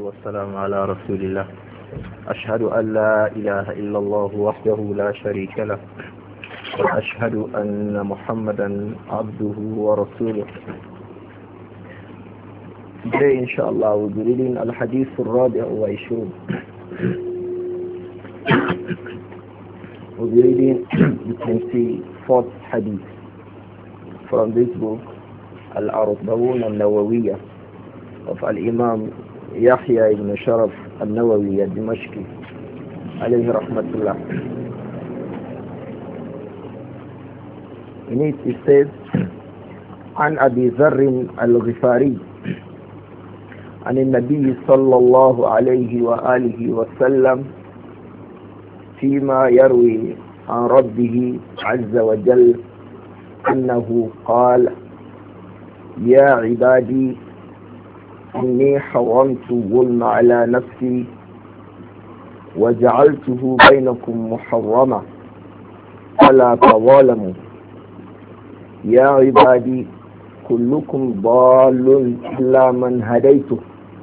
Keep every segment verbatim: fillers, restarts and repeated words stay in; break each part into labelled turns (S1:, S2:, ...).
S1: والسلام على رسول الله. أشهد أن لا إله إلا الله وحده لا شريك له، وأشهد أن محمدا عبده ورسوله. Today, inshallah, we'll be reading Al-Hadith al-Rabi' wa Ishrun. We'll be reading the twenty-fourth Hadith from this book, Al-Arba'un al-Nawawiyya of Al-Imam Yahya ibn Sharaf al-Nawawi al-Dimashqi, alayhi rahmatullah. In it, it says, عن أبي ذر الغفاري عن النبي صلى الله عليه وآله وسلم فيما يروي عن ربه عز وجل أنه قال: يا عبادي إني حرمت الظلم على نفسي وجعلته بينكم محرما فلا تظالموا. يا عبادي كلكم ضال إلا من هديته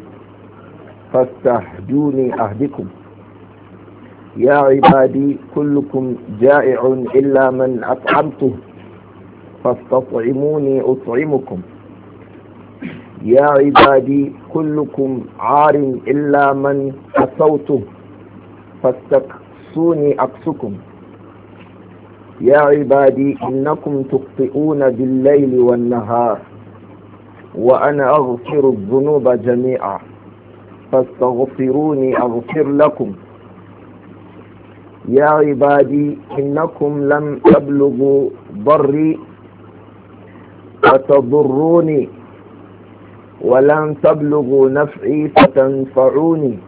S1: فاستهدوني أهدكم. يا عبادي كلكم جائع إلا من أطعمته فاستطعموني أطعمكم. يا عبادي كلكم عار إلا من كسوته فاستكسوني أكسكم. يا عبادي إنكم تخطئون بالليل والنهار وأنا أغفر الذنوب جميعا فاستغفروني أغفر لكم. يا عبادي إنكم لم تبلغوا ضري فتضروني ولن تبلغوا نفعي فتنفعوني.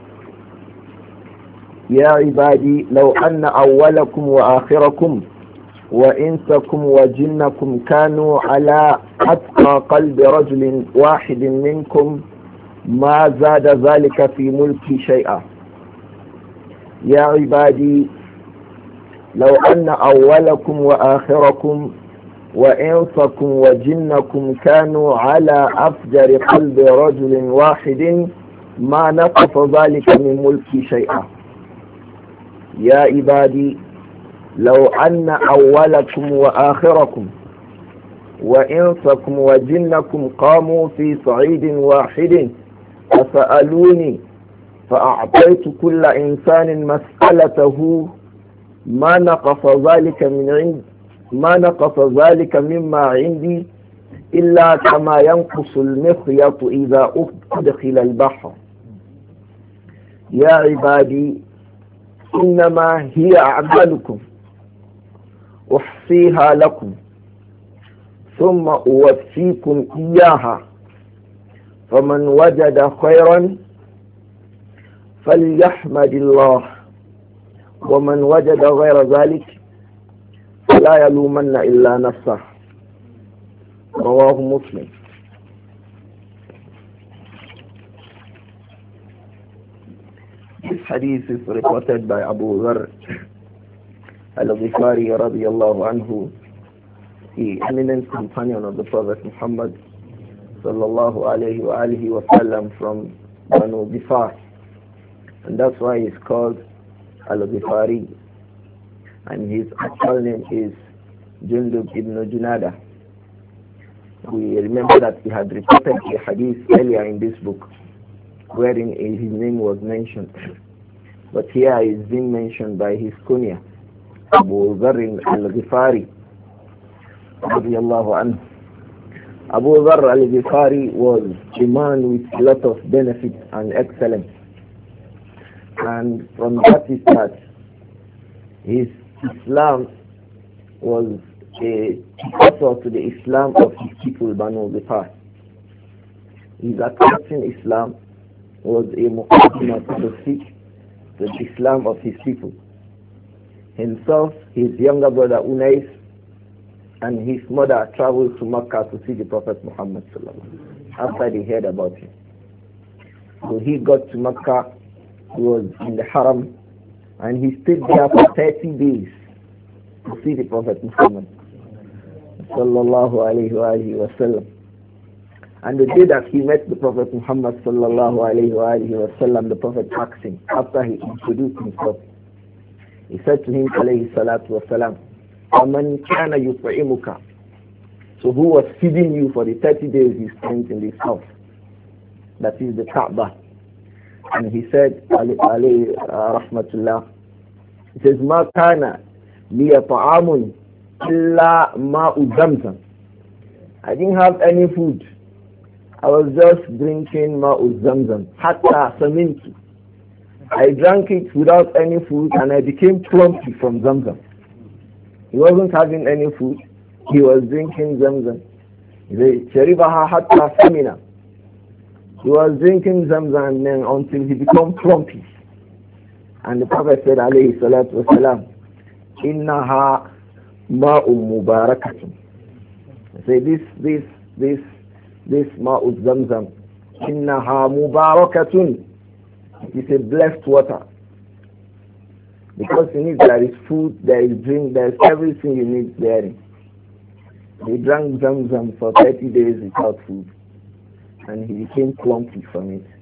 S1: يا عبادي لو أن أولكم وآخركم وإنسكم وجنكم كانوا على أتقى قلب رجل واحد منكم ما زاد ذلك في ملكي شيئا. يا عبادي لو أن أولكم وآخركم وإنسكم وجنكم كانوا على أفجر قلب رجل واحد ما نقص ذلك من ملكي شيئا. يا عبادي لو أن أولكم وآخركم وإنسكم وجنكم قاموا في صعيد واحد فسألوني فأعطيت كل إنسان مسألته ما نقص ذلك من عند ما نقص ذلك مما عندي إلا كما ينقص المخيط إذا أدخل البحر. يا عبادي إنما هي أعمالكم أحصيها لكم ثم أوفيكم إياها فمن وجد خيرا فليحمد الله ومن وجد غير ذلك فلا يلومن إلا نفسه. رواه مسلم. This hadith is reported by Abu Dharr al-Ghifari radiyallahu anhu, the eminent companion of the Prophet Muhammad sallallahu alayhi wa alihi wa sallam from Banu Ghifar, and that's why he's called al-Ghifari, and his actual name is Jundub ibn Junada. We remember that he had reported a hadith earlier in this book wherein his name was mentioned, but here he is being mentioned by his kunya, Abu Dharr al-Ghifari radiyallahu anhu. Abu Dharr al-Ghifari was a man with a lot of benefits and excellence, and from that is that his Islam was a precursor to the Islam of his people, Banu Ghifar. His accepting Islam was a muqaddimah, so to speak, to the Islam of his people. Himself, his younger brother Unais, and his mother traveled to Makkah to see the Prophet Muhammad after they heard about him. So he got to Makkah, he was in the Haram, and he stayed there for thirty days to see the Prophet Muhammad sallallahu alayhi wa sallam. And the day that he met the Prophet Muhammad sallallahu alayhi wa alihi wa sallam, the Prophet asked him, after he introduced himself, he said to him alayhi salatu wa salam, وَمَنْ كَانَ يُطْعِمُكَ. So who was feeding you for the thirty days you spent in this house? That is the Kaaba. And he said, alayhi rahmatullah, he says, مَا كَانَ لِيَ طَعَامٌ إِلَّا مَاءُ زَمْزَمْ. I didn't have any food. I was just drinking ma'u zamzam. Hatta samintu. I drank it without any food and I became plumpy from zamzam. He wasn't having any food. He was drinking zamzam. He said, sharibaha hatta samina. He was drinking zamzam then until he became plumpy. And the Prophet said, alayhi salatu wasalam, innaha ma'um mubarakatun. Say this, this, this, this ma'u zamzam, innaha mubarakatun. It is a blessed water. Because in it there is food, there is drink, there is everything you need there. He drank zamzam for thirty days without food. And he became plumpy from it.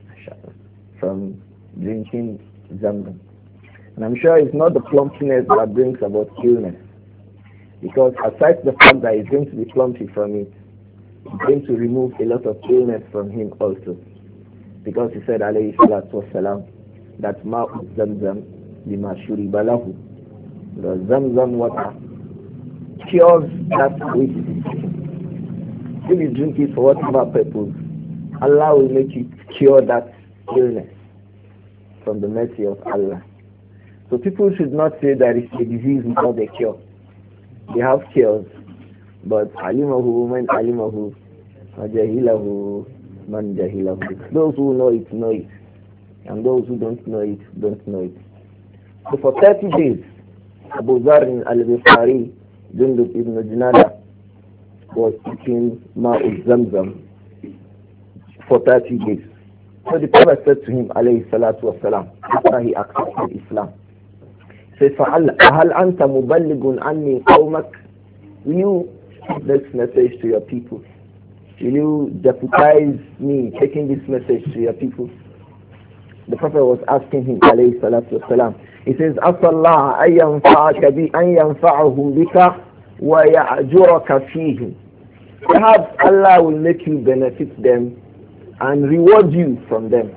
S1: From drinking zamzam. And I'm sure it's not the plumpiness that brings about illness. Because aside the fact that he's going to be plumpy from it, it's going to remove a lot of illness from him also. Because he said, alayhi salatu wasalam, that ma'u zamzam lima shuriba lahu. The zamzam water cures that which is taken. If you drink it for whatever purpose, Allah will make it cure that illness from the mercy of Allah. So people should not say there is a disease without a cure. They have cures, but alimahu man alimahu, jahilahu man jahilahu. Those who know it know it, and those who don't know it don't know it. So for thirty days, Abu Dharr al-Ghifari, Jundub ibn Junada, was eating ma'u zamzam for thirty days. So the Prophet said to him, alayhi salatu wasalam, after he accepted Islam, he said, فَهَلْ أَنْتَ مُبَلِّغٌ عَنِّي قَوْمَكَ. Will you take this message to your people? Will you deputize me taking this message to your people? The Prophet was asking him, alayhi salatu wasalam, he says, أَسَى اللَّهَ أَن يَنْفَعَكَ بِي أَن يَنْفَعَهُمْ بِكَ وَيَعْجُرَكَ فِيهِمْ. Perhaps Allah will make you benefit them and reward you from them.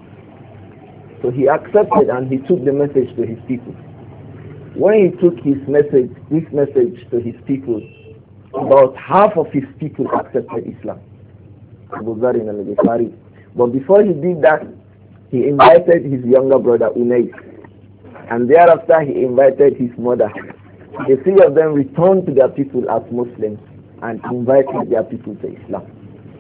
S1: So he accepted and he took the message to his people. When he took his message, this message to his people, about half of his people accepted Islam. Abu Dharr al-Ghifari. But before he did that, he invited his younger brother Unais. And thereafter he invited his mother. The three of them returned to their people as Muslims and invited their people to Islam.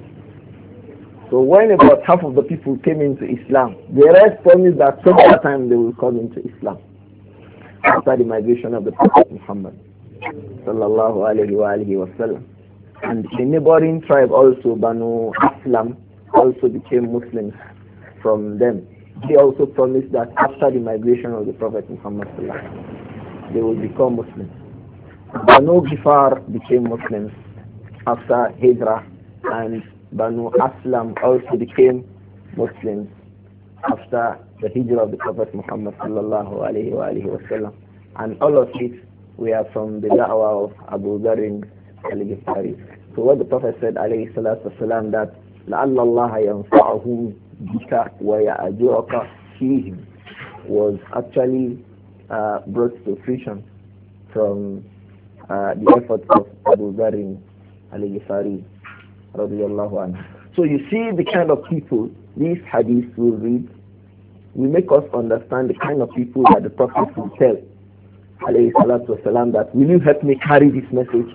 S1: So when about half of the people came into Islam, the rest promised that some other time they will come into Islam. After the migration of the Prophet Muhammad sallallahu alayhi wa alihi wa sallam. And the neighboring tribe also, Banu Aslam, also became Muslims from them. They also promised that after the migration of the Prophet Muhammad sallallahu alayhi wa sallam, they will become Muslims. Banu Ghifar became Muslims after Hijrah, and Banu Aslam also became Muslims after the Hijrah of the Prophet Muhammad sallallahu alayhi wa alihi wa sallam. And all of it, we are from the da'wah of Abu Dharr al-Ghifari. So what the Prophet said alayhi salatu wasalam, that لَعَلَّ اللَّهَ يَنْفَعُهُمْ بِكَ وَيَأْجُرَكَ فِيهِمْ, was actually uh, brought to fruition from uh, the efforts of Abu Dharr al-Ghifari radiyallahu anhu. So you see the kind of people these hadiths will read, will make us understand the kind of people that the Prophet will tell, alayhi salatu wasalam, that will you help me carry this message?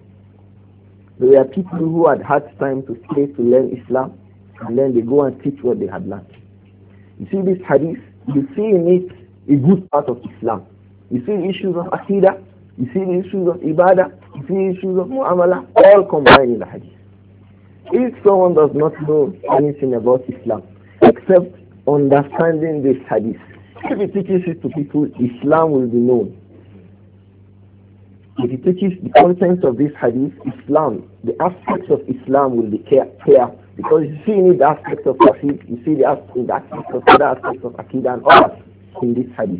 S1: There were people who had had time to stay to learn Islam, and then they go and teach what they had learned. You see this hadith, you see in it a good part of Islam. You see the issues of Aqidah, you see the issues of Ibadah, you see the issues of Mu'amala, all combined in the hadith. If someone does not know anything about Islam except understanding this hadith, if he teaches it to people, Islam will be known. if he teaches the contents of this hadith, Islam, the aspects of Islam will be clear, clear because you see in the aspects of Tawheed, you see the aspects, in the aspects of other aspects of Aqidah and others in this hadith.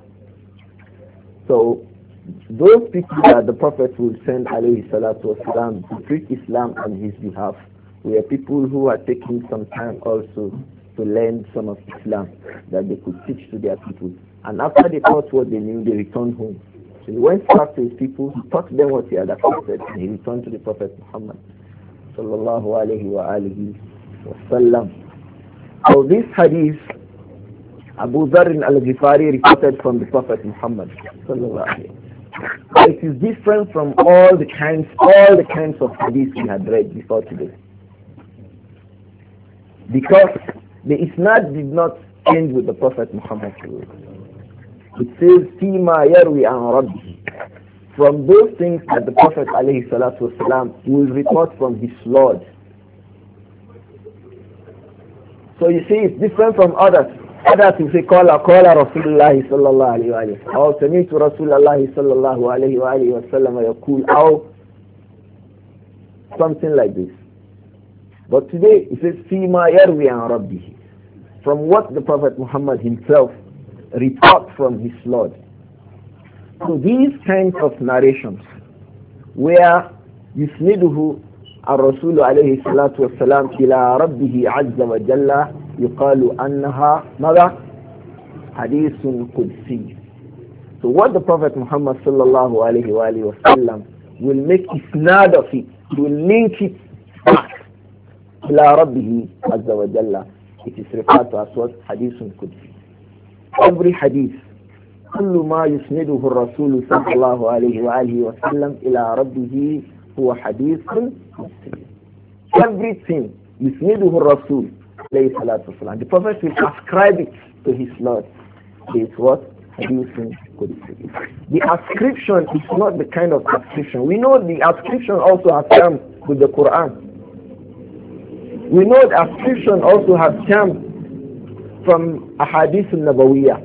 S1: So those people that the Prophet will send alayhi salatu wasalam to preach Islam on his behalf were people who are taking some time also to learn some of Islam that they could teach to their people. And after they taught what they knew, they returned home. So he went back to his people, he taught them what he had accepted, and he returned to the Prophet Muhammad sallallahu alayhi wa alihi wa sallam. So this hadith, Abu Dharr al-Ghifari reported from the Prophet Muhammad sallallahu alayhi wa sallam. It is different from all the kinds, all the kinds of hadith we had read before today. Because the isnad did not end with the Prophet Muhammad sallallahu alayhi wa sallam. It says, Fima yarwi an rabbi. From those things that the Prophet alayhi salatu wasalam will report from his Lord. So you see, it's different from others. Others will say, Qala qala Rasulullah sallallahu alayhi wa alayhi. Or Sami'tu Rasulullah sallallahu alayhi wa alayhi wa sallam yaqul. Or something like this. But today, it says, Fima yarwi an rabbi. From what the Prophet Muhammad himself report from his Lord. So these kinds of narrations where يسنده الرسول عليه الصلاة والسلام إلى ربه عز وجل يقال أنها ماذا؟ حديث قدسي. So what the Prophet Muhammad sallallahu alayhi wa alayhi wa sallam will make isnad of it, will link it back إلى ربه عز وجل. It is referred to as what? حديث قدسي. Every hadith, كل ما يسنده الرسول صلى الله عليه وآله وسلم إلى ربه هو حديث قدسي. Everything يسنده الرسول عليه الصلاة والسلام, the Prophet will ascribe it to his Lord. Is what? Hadith qudsi. The ascription is not the kind of ascription. We know the ascription also has come with the Quran. We know the ascription also has come from Ahadith al-Nabawiyah.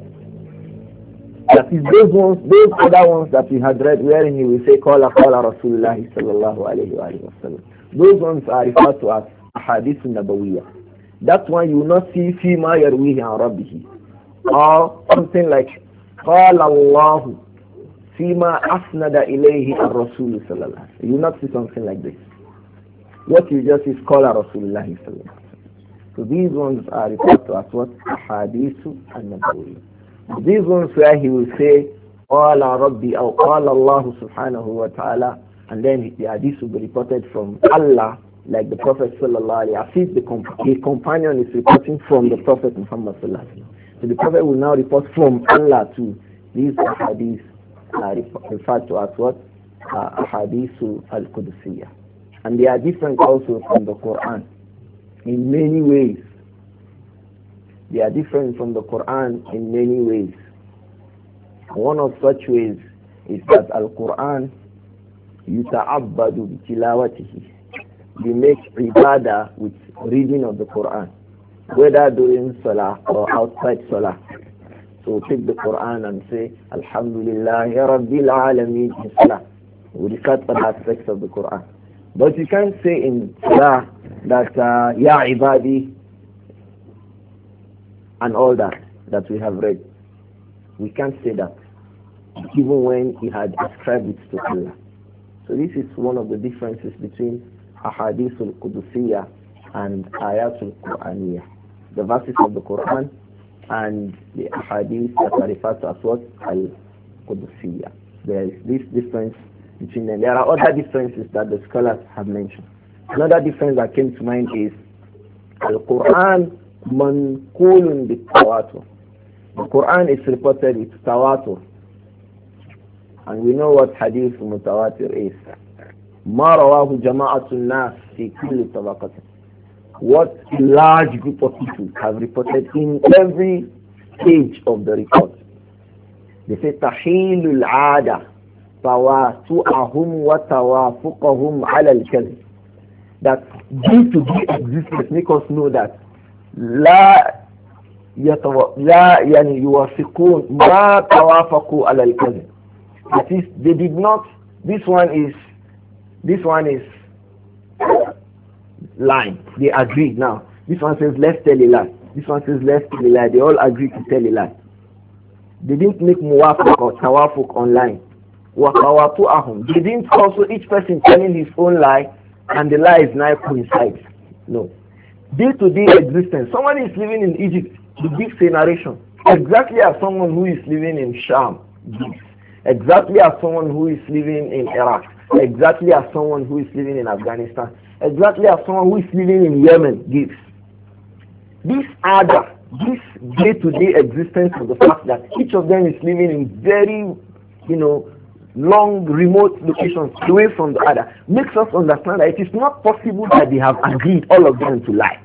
S1: That is those ones, those other ones that we had read wherein he will say, Qala Qala Rasulullah sallallahu alayhi wa sallam. Those ones are referred to as Ahadith al-Nabawiyah. That one you will not see Fima yarwihi an rabbihi. Or something like, Qala Allahu Fima asnada ilayhi ar-Rasul sallallahu alayhi wa sallam. You will not see something like this. What you just see is Qala Rasulullah sallallahu alayhi wa sallam. So these ones are referred to as what? Hadithu an-Nabawi. These ones where he will say, Qala Rabbi or Qala Allah subhanahu wa ta'ala, and then the hadith will be reported from Allah, like the Prophet sallallahu alayhi wa sallam. As if the comp- his companion is reporting from the Prophet Muhammad sallallahu alayhi wa sallam. So the Prophet will now report from Allah too. These hadiths are referred to as what? Uh, Hadithu al-Qudusiyya. And they are different also from the Quran. In many ways. They are different from the Quran in many ways. One of such ways is that Al-Quran yuta'abbadu bitilawatihi. You make ibadah with reading of the Quran, whether during Salah or outside Salah. So take the Quran and say, Alhamdulillah, Ya Rabbil Alameen in Salah. We recite the aspects of the Quran. But you can't say in Salah that uh, Ya Ibadi and all that that we have read. We can't say that even when he had ascribed it to Allah. So this is one of the differences between Ahadith al-Qudusiyya and Ayat al-Qur'aniyya. The verses of the Quran and the Ahadith that are referred to as what? Al-Qudusiyya. There is this difference between them. There are other differences that the scholars have mentioned. Another difference that came to mind is Al-Quran manqulun bit-tawatur. The Quran is reported with tawatur. And we know what hadith mutawatir is. Ma rawahu jama'atun nas fi kulli tabaqatin. What a large group of people have reported in every stage of the report. They say tahilul aada tawatu'ahum wa tawafuqahum ala al-kadhib. That due to the existence make us know that la yatawa la yani yuwafiqun ma tawafaqu ala al-kadhib. That is, they did not This one is, this one is lying. They agree now. This one says, let's tell a lie. This one says, let's tell a lie. They all agree to tell a lie. They didn't make muwafaq or tawafuk online. They didn't also each person telling his own lie and the lie is now coincides. No. Day-to-day existence. Someone is living in Egypt, he gives a narration. Exactly as someone who is living in Sham gives. Exactly as someone who is living in Iraq. Exactly as someone who is living in Afghanistan. Exactly as someone who is living in Yemen gives. This other, this day-to-day existence of the fact that each of them is living in very, you know, long remote locations away from the other makes us understand that it is not possible that they have agreed all of them to lie.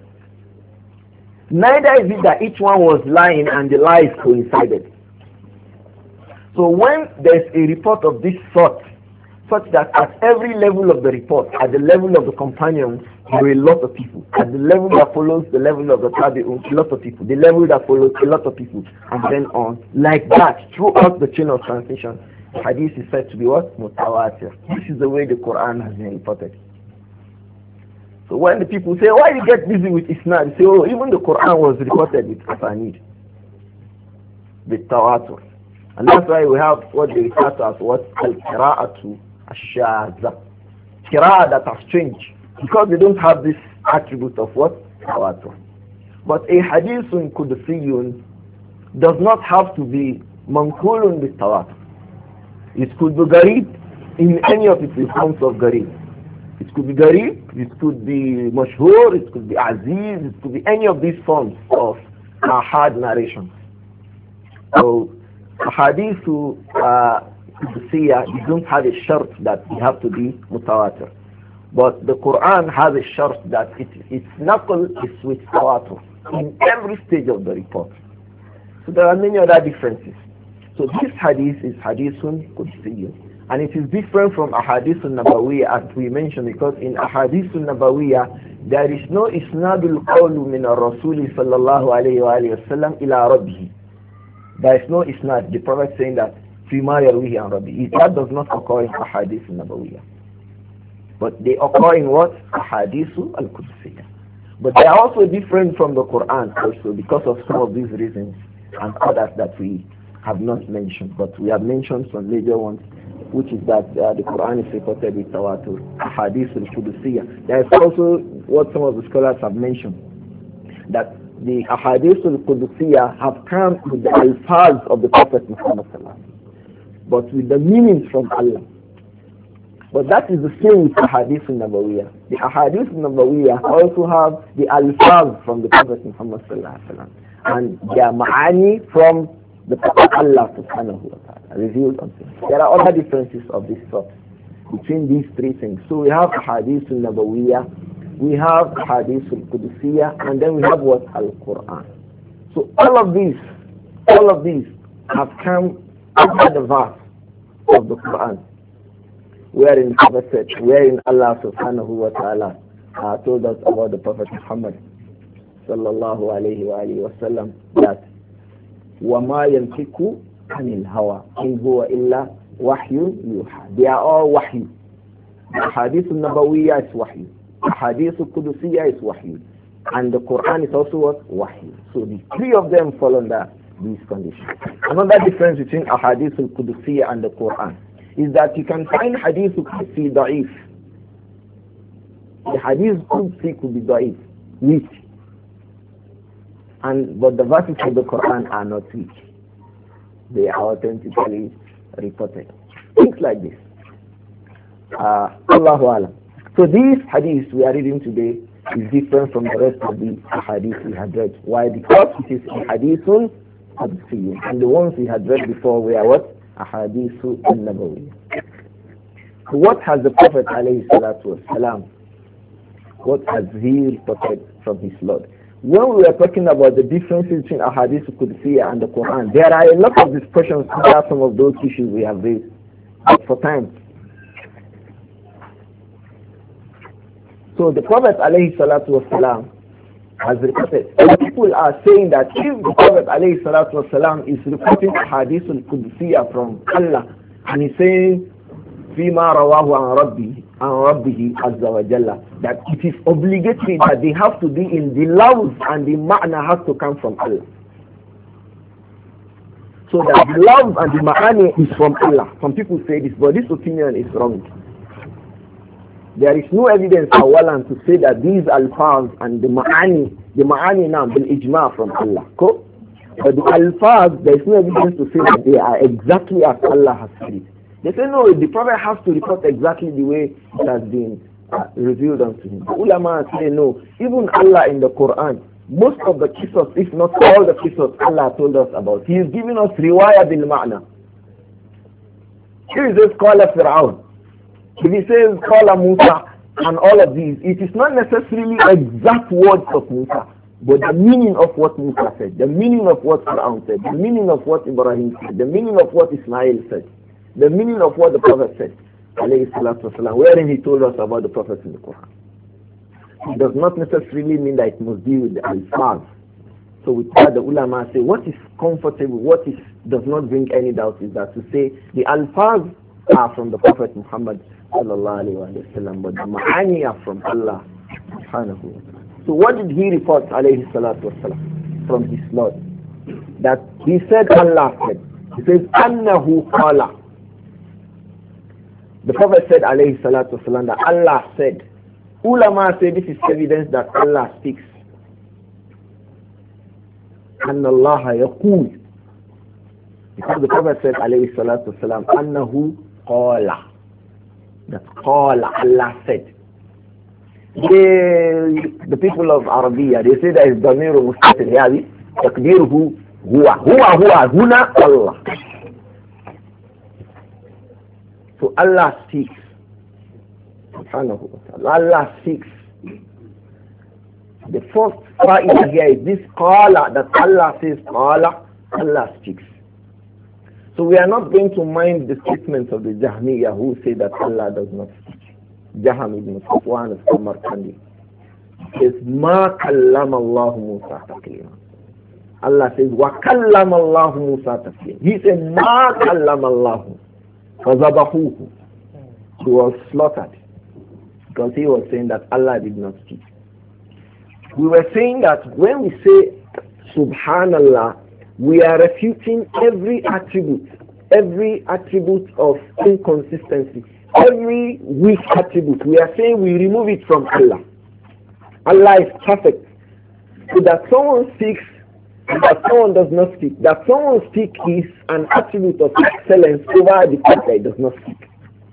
S1: Neither is it that each one was lying and the lies coincided. So when there's a report of this sort, such that at every level of the report, at the level of the companions, there are a lot of people. At the level that follows the level of the tabi'un, a lot of people. The level that follows, a lot of people. And then on. Like that, throughout the chain of transmission, the hadith is said to be what? Mutawatir. This is the way the Quran has been reported. So when the people say, why you get busy with Isnad? They say, oh, even the Quran was reported with Asanid. With Tawatur. And that's why we have what they refer to as what? Al-Qira'atu Ash-Shadza. Qira'ah that are strange. Because they don't have this attribute of what? Tawatur. But a hadithun kudusiyyun does not have to be mankulun with Tawatur. It could be Garib in any of its forms of Garib. It could be Garib, it could be Mashhur, it could be Aziz, it could be any of these forms of Ahad narration. So, Ahadithu uh, Qudusiyya, you don't have a shart that you have to be Mutawatir. But the Quran has a shart that it, its knuckle is with Tawatur in every stage of the report. So there are many other differences. So this hadith is hadithun Qudusiyyun. And it is different from ahadithun Nabawiyya as we mentioned, because in ahadithun Nabawiyya there is no isnadul qawlu min ar-rasuli sallallahu alayhi wa alayhi wa sallam ila rabbihi. There is no isnad, the Prophet saying that fima yarwihi an rabbihi. That does not occur in ahadithun Nabawiyya. But they occur in what? Ahadithu al-Qudusiyyah. But they are also different from the Quran also because of some of these reasons and others that we have not mentioned. But we have mentioned some major ones, which is that uh, the Quran is reported with Tawatur, Ahadith al-Qudusiyyah. There is also what some of the scholars have mentioned, that the Ahadith al-Qudusiyyah have come with the alfaz of the Prophet Muhammad sallallahu alaihi wasallam, but with the meanings from Allah. But that is the same with Ahadith al-Nabawiyah. The Ahadith al-Nabawiyah also have the alfaz from the Prophet Muhammad sallallahu alaihi wasallam, and their ma'ani from the Prophet Allah subhanahu wa ta'ala revealed unto him. There are other differences of this sort between these three things. So we have Ahadith al-Nabawiyah, we have Ahadith al-Qudusiyyah, and then we have what? Al-Quran. So all of these, all of these have come under the verse of the Quran, wherein the Prophet said, wherein Allah subhanahu wa ta'ala uh, told us about the Prophet Muhammad sallallahu alayhi wa alayhi wa sallam that وَمَا يَنْفِكُ عَنِ الْهَوَىٰ إِنْ هُوَ إِلَّا وَحْيٌ يُوحَىٰ. They are all wahyu. The Hadith al-Nabawiyya is wahyu. The Hadith al-Qudusiyyah is wahyu. And the Quran is also what? Wahyu. So the three of them fall under these conditions. Another difference between a Hadith al-Qudusiyyah and the Quran is that you can find Hadith al-Qudsi da'if. The Hadith al-Qudsi could be da'if, weak. And but the verses of the Quran are not weak. They are authentically reported. Things like this. Uh, Allahu Alam. So these hadiths we are reading today is different from the rest of the hadiths we had read. Why? Because it is a hadithun qudsiyyun, and the ones we had read before were what? Ahadithu al-Nabawiyyah. So what has the Prophet alayhi salatu wasalam, what has he reported from his Lord? When we are talking about the differences between Ahadith al-Qudusiyyah and the Quran, there are a lot of discussions about some of those issues we have raised. But for time. So the Prophet alayhi salatu wasalam has reported. People are saying that if the Prophet alayhi salatu wasalam is reporting Ahadith al-Qudusiyyah from Allah, and he's saying, فيما رواه عن ربه عن ربه عز وجل, that it is obligatory that they have to be in the love and the ma'na has to come from Allah. So that the love and the ma'ani is from Allah. Some people say this, but this opinion is wrong. There is no evidence awalan to say that these alfaz and the ma'ani, the ma'ani now bil ijma from Allah. Cool? But the alfaz, there is no evidence to say that they are exactly as Allah has said it. They say no, the Prophet has to report exactly the way it has been uh, revealed unto him. The ulama say no. Even Allah in the Quran, most of the qisas, if not all the qisas Allah told us about, He is giving us riwayah bil ma'na. Here is this call of Fir'aun. If he says call Musa and all of these, it is not necessarily exact words of Musa, but the meaning of what Musa said, the meaning of what Fir'aun said, the meaning of what Ibrahim said, the meaning of what Ismail said, the meaning of what the Prophet said, alayhi salatu wasalam, wherein he told us about the Prophet in the Quran. It does not necessarily mean that it must be with the alfaz. So with that, the ulama say what is comfortable, what is does not bring any doubt is that to say the alfaz are from the Prophet Muhammad sallallahu alayhi wa sallam, but the ma'ani are from Allah subhanahu wa ta'ala. So what did he report alayhi salatu wasalam from his Lord? That he said Allah said. He says annahu qala. The Prophet said alayhi salatu wasalam that Allah said. Ulama say this is evidence that Allah speaks. Anna Allah yaqul. Because the Prophet said alayhi salatu wasalam annahu qala. That qala, Allah said. They, the people of Arabia, they say that is damiru mustatir yani takdiruhu huwa huwa huwa huna Allah. So Allah speaks. Subhanahu wa ta'ala. Allah speaks. The first fa'idah here is this qala, that Allah says qala, Allah speaks. So we are not going to mind the statements of the Jahmiyyah who say that Allah does not speak. Jaham ibn Safwan al-Samarkandi says ma kallama Allah Musa taklima. Allah says wa kallama Allah Musa taklima. He said ma kallama Allah fazabahuhu. He was slaughtered because he was saying that Allah did not speak. We were saying that when we say subhanallah, we are refuting every attribute, every attribute of inconsistency, every weak attribute. We are saying we remove it from Allah. Allah is perfect. So that someone speaks and that someone does not speak. That someone speaks is an attribute of excellence over the fact that he does not speak.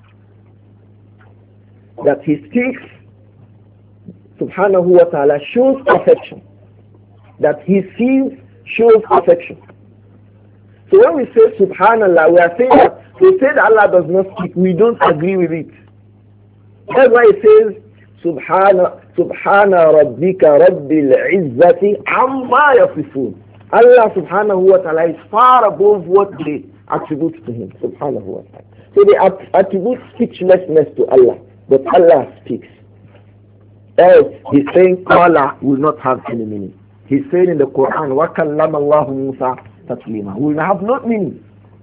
S1: That he speaks, subhanahu wa ta'ala, shows perfection. That he sees shows perfection. So when we say subhanallah, we are saying that we say that Allah does not speak, we don't agree with it. That's why it says subhana subhana rabbika rabbil izzati amma yasifun. Allah subhanahu wa ta'ala is far above what they attribute to him, subhanahu wa ta'ala. So they attribute speechlessness to Allah, but Allah speaks. Else he's saying qala will not have any meaning. He's saying in the Quran, wa kallama Allah Musa taklima, will have no meaning.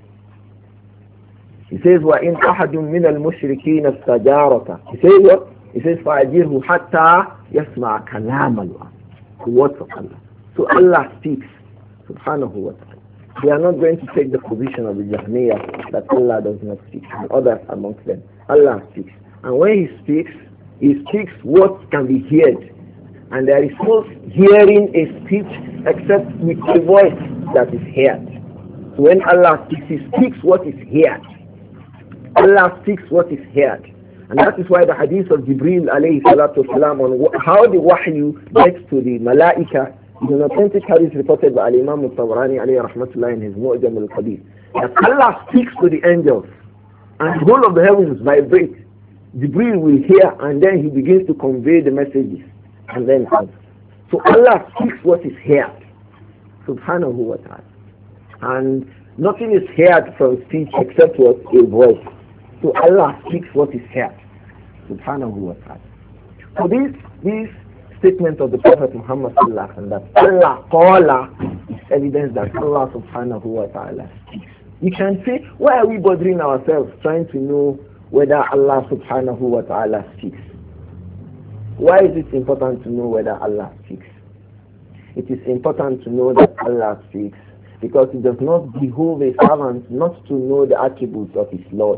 S1: He says, wa in ahadun min al-mushrikeen istajaraka. He says what? He says, fa'ajirhu hatta yasma' kalam Allah. The words of Allah. So Allah speaks, subhanahu wa ta'ala. We are not going to take the position of the Jahmiyyah that Allah does not speak, and others amongst them. Allah speaks. And when He speaks, He speaks what can be heard. And there is no hearing a speech except with a voice that is heard. So when Allah speaks, He speaks what is heard. Allah speaks what is heard. And that is why the hadith of Jibreel alayhi salatu wasalam on how the wahyu gets to the malaika is an authentic hadith reported by Imam al-Tabarani alayhi rahmatullah in his Mu'jam al-Qadir. That Allah speaks to the angels and the whole of the heavens vibrate. Jibreel will hear and then he begins to convey the messages and then comes. So Allah speaks what is heard, subhanahu wa ta'ala. And nothing is heard from speech except what a voice. So Allah speaks what is heard, subhanahu wa ta'ala. So this this statement of the Prophet Muhammad sallallahu alaihi wasallam that Allah qala is evidence that Allah subhanahu wa ta'ala speaks. You can say, why are we bothering ourselves trying to know whether Allah subhanahu wa ta'ala speaks. Why is it important to know whether Allah speaks? It is important to know that Allah speaks because it does not behoove a servant not to know the attributes of his Lord.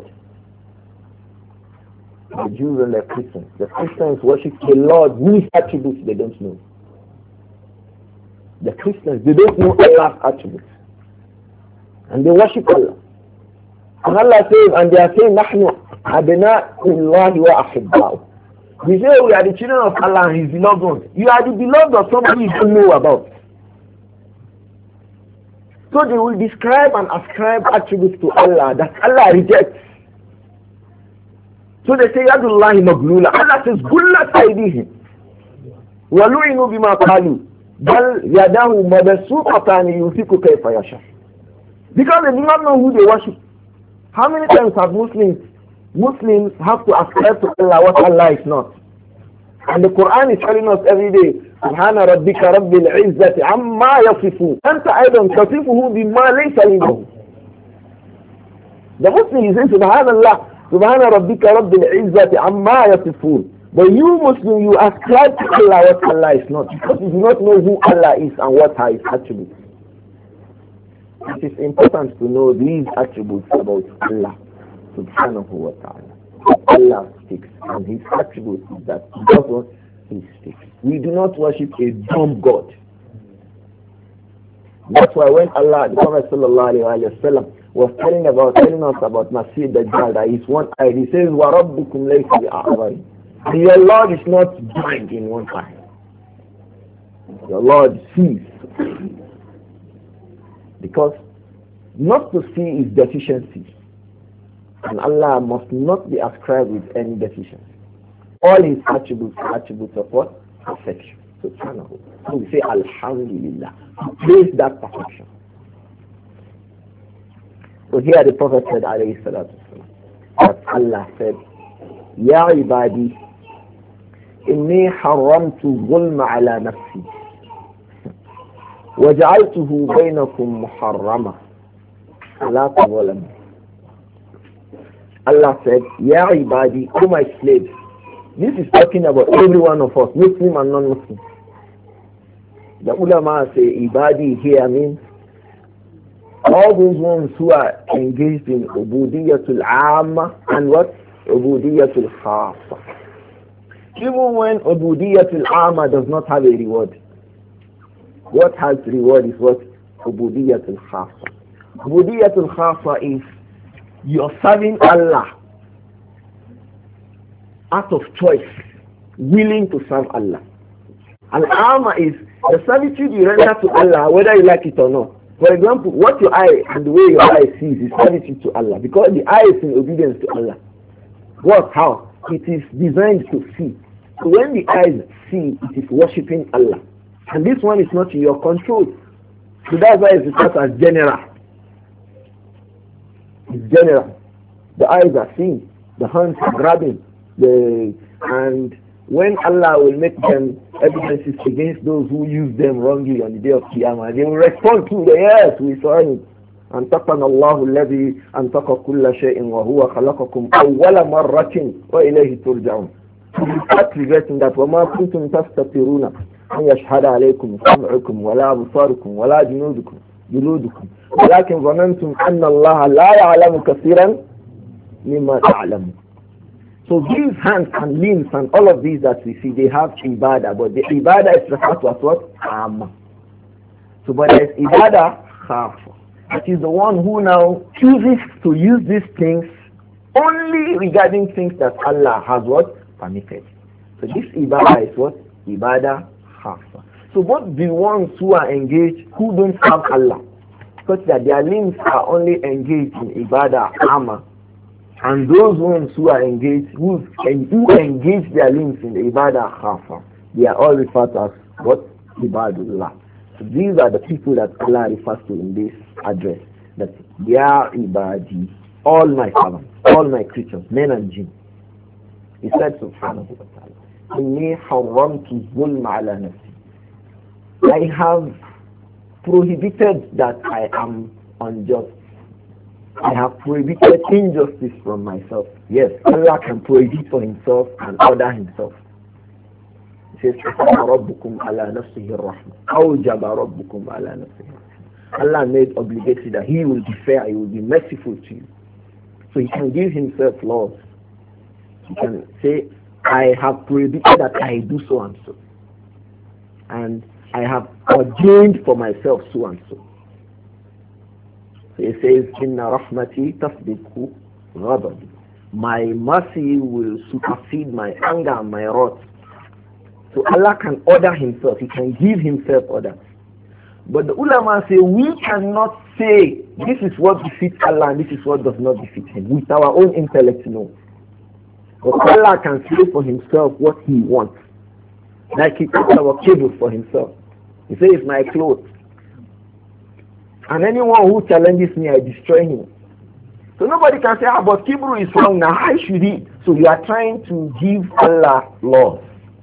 S1: The Jews and the Christians. The Christians worship a Lord whose attributes they don't know. The Christians, they don't know Allah's attributes. And they worship Allah. And Allah says, and they are saying, نَحْنُ أَبْنَاءُ اللَّهِ وَأَحِبَّاؤُهُ. We say we are the children of Allah and His beloved ones. You are the beloved of somebody you don't know about. So they will describe and ascribe attributes to Allah that Allah rejects. So they say, Yadullahi maglula. Allah says, Gullat aydihim. Walu'inu bima qalu. Bal yadahu mabsuutatan yunfiqu kayfa yasha. Because they do not know who they worship. How many times have Muslims Muslims have to ascribe to Allah what Allah is not? And the Quran is telling us every day, Subhana rabbika rabbil izzati amma yasifun. Anta aidan tasifuhu bima laysa lahu. The Muslim is saying, Subhanallah. Subhana rabbika rabbil izzati amma yasifun. But you Muslim, you ascribe to Allah what Allah is not, because you do not know who Allah is and what are His attributes. It is important to know these attributes about Allah subhanahu wa ta'ala. Allah speaks, and His attribute is that He does what He speaks. We do not worship a dumb God. That's why when Allah, the Prophet sallallahu alayhi wa sallam, was telling about telling us about Masih Dajjal, that is one eye. He says, "Wa rabbukum laysa bi'a'wari." Your Lord is not blind in one eye. Your Lord sees, because not to see is deficiency, and Allah must not be ascribed with any deficiency. All His attributes are attributes of what? Perfection. Subhanahu. So we say Alhamdulillah. Praise that perfection. So here the Prophet said, alayhi salatu wasalam, that Allah said, Ya ibadi, inni haramtu zulma ala nafsi, waja'altuhu bainakum muharrama, la tazalamu. Allah said, Ya ibadi, O my slaves. This is talking about every one of us, Muslim and non-Muslim. The ulama say, ibadi here means all those ones who are engaged in ubudiyatul amma and what? Ubudiyatul khassa. Even when ubudiyatul amma does not have a reward, what has reward is what? Ubudiyatul khassa. Ubudiyatul khassa is you're serving Allah out of choice, willing to serve Allah. Al-amma is the servitude you render to Allah, whether you like it or not. For example, what your eye and the way your eye sees is servitude to Allah, because the eye is in obedience to Allah. What? How? It is designed to see. So when the eyes see, it is worshipping Allah. And this one is not in your control. So that's why it's referred as general. It's general. The eyes are seeing, the hands are grabbing, the and when Allah will make them evidences against those who use them wrongly on the day of Qiyamah, they will respond to the yes, we saw him. أنطقنا الله الذي أنطق كل شيء وهو خلقكم أول مرة وإليه ترجعون. We start regretting that وما كنتم تستطيعون أن يشهد عليكم سمعكم ولا أبصاركم ولا جنودكم جلودكم ولكن ظننتم أن الله لا يعلم كثيرا مما تعلمون. So these hands and limbs and all of these that we see, they have ibadah, but the ibadah is referred to as what? Amma. So but there is ibadah khafa. That is the one who now chooses to use these things only regarding things that Allah has what? Permitted. So this ibadah is what? Ibadah khafa. So both the ones who are engaged, who don't serve Allah, such that their limbs are only engaged in ibadah amma, and those ones who are engaged, who, who engage their limbs in the ibadah khafa, they are all referred to as what? Ibadullah. So these are the people that Allah refers to in this address. That Ya ibadi, all my servants, all my creatures, men and jinn. He said subhanahu wa ta'ala, Inni haramtu zulma ala nafsi. I have prohibited that I am unjust. I have prohibited injustice from myself. Yes, Allah can prohibit for himself and order himself. He says, رَبُّكُمْ عَلَى نَفْسِهِ الرَّحْمَةِ أَوْجَبَ رَبُّكُمْ عَلَى نَفْسِهِ الرَّحْمَةِ. Allah made obligatory that he will be fair, he will be merciful to you. So he can give himself laws. He can say, I have prohibited that I do so and so. And I have ordained for myself so and so. So he says, Inna rahmati tasbiqu ghadabi. My mercy will supersede my anger and my wrath. So Allah can order himself. He can give himself orders. But the ulama say, we cannot say, this is what befits Allah and this is what does not befit him. With our own intellect, no. But Allah can say for himself what he wants. Like he puts our cable for himself. He says, it's my clothes. And anyone who challenges me, I destroy him. So nobody can say, ah, but Kibru is wrong now. How should he? So you are trying to give Allah laws.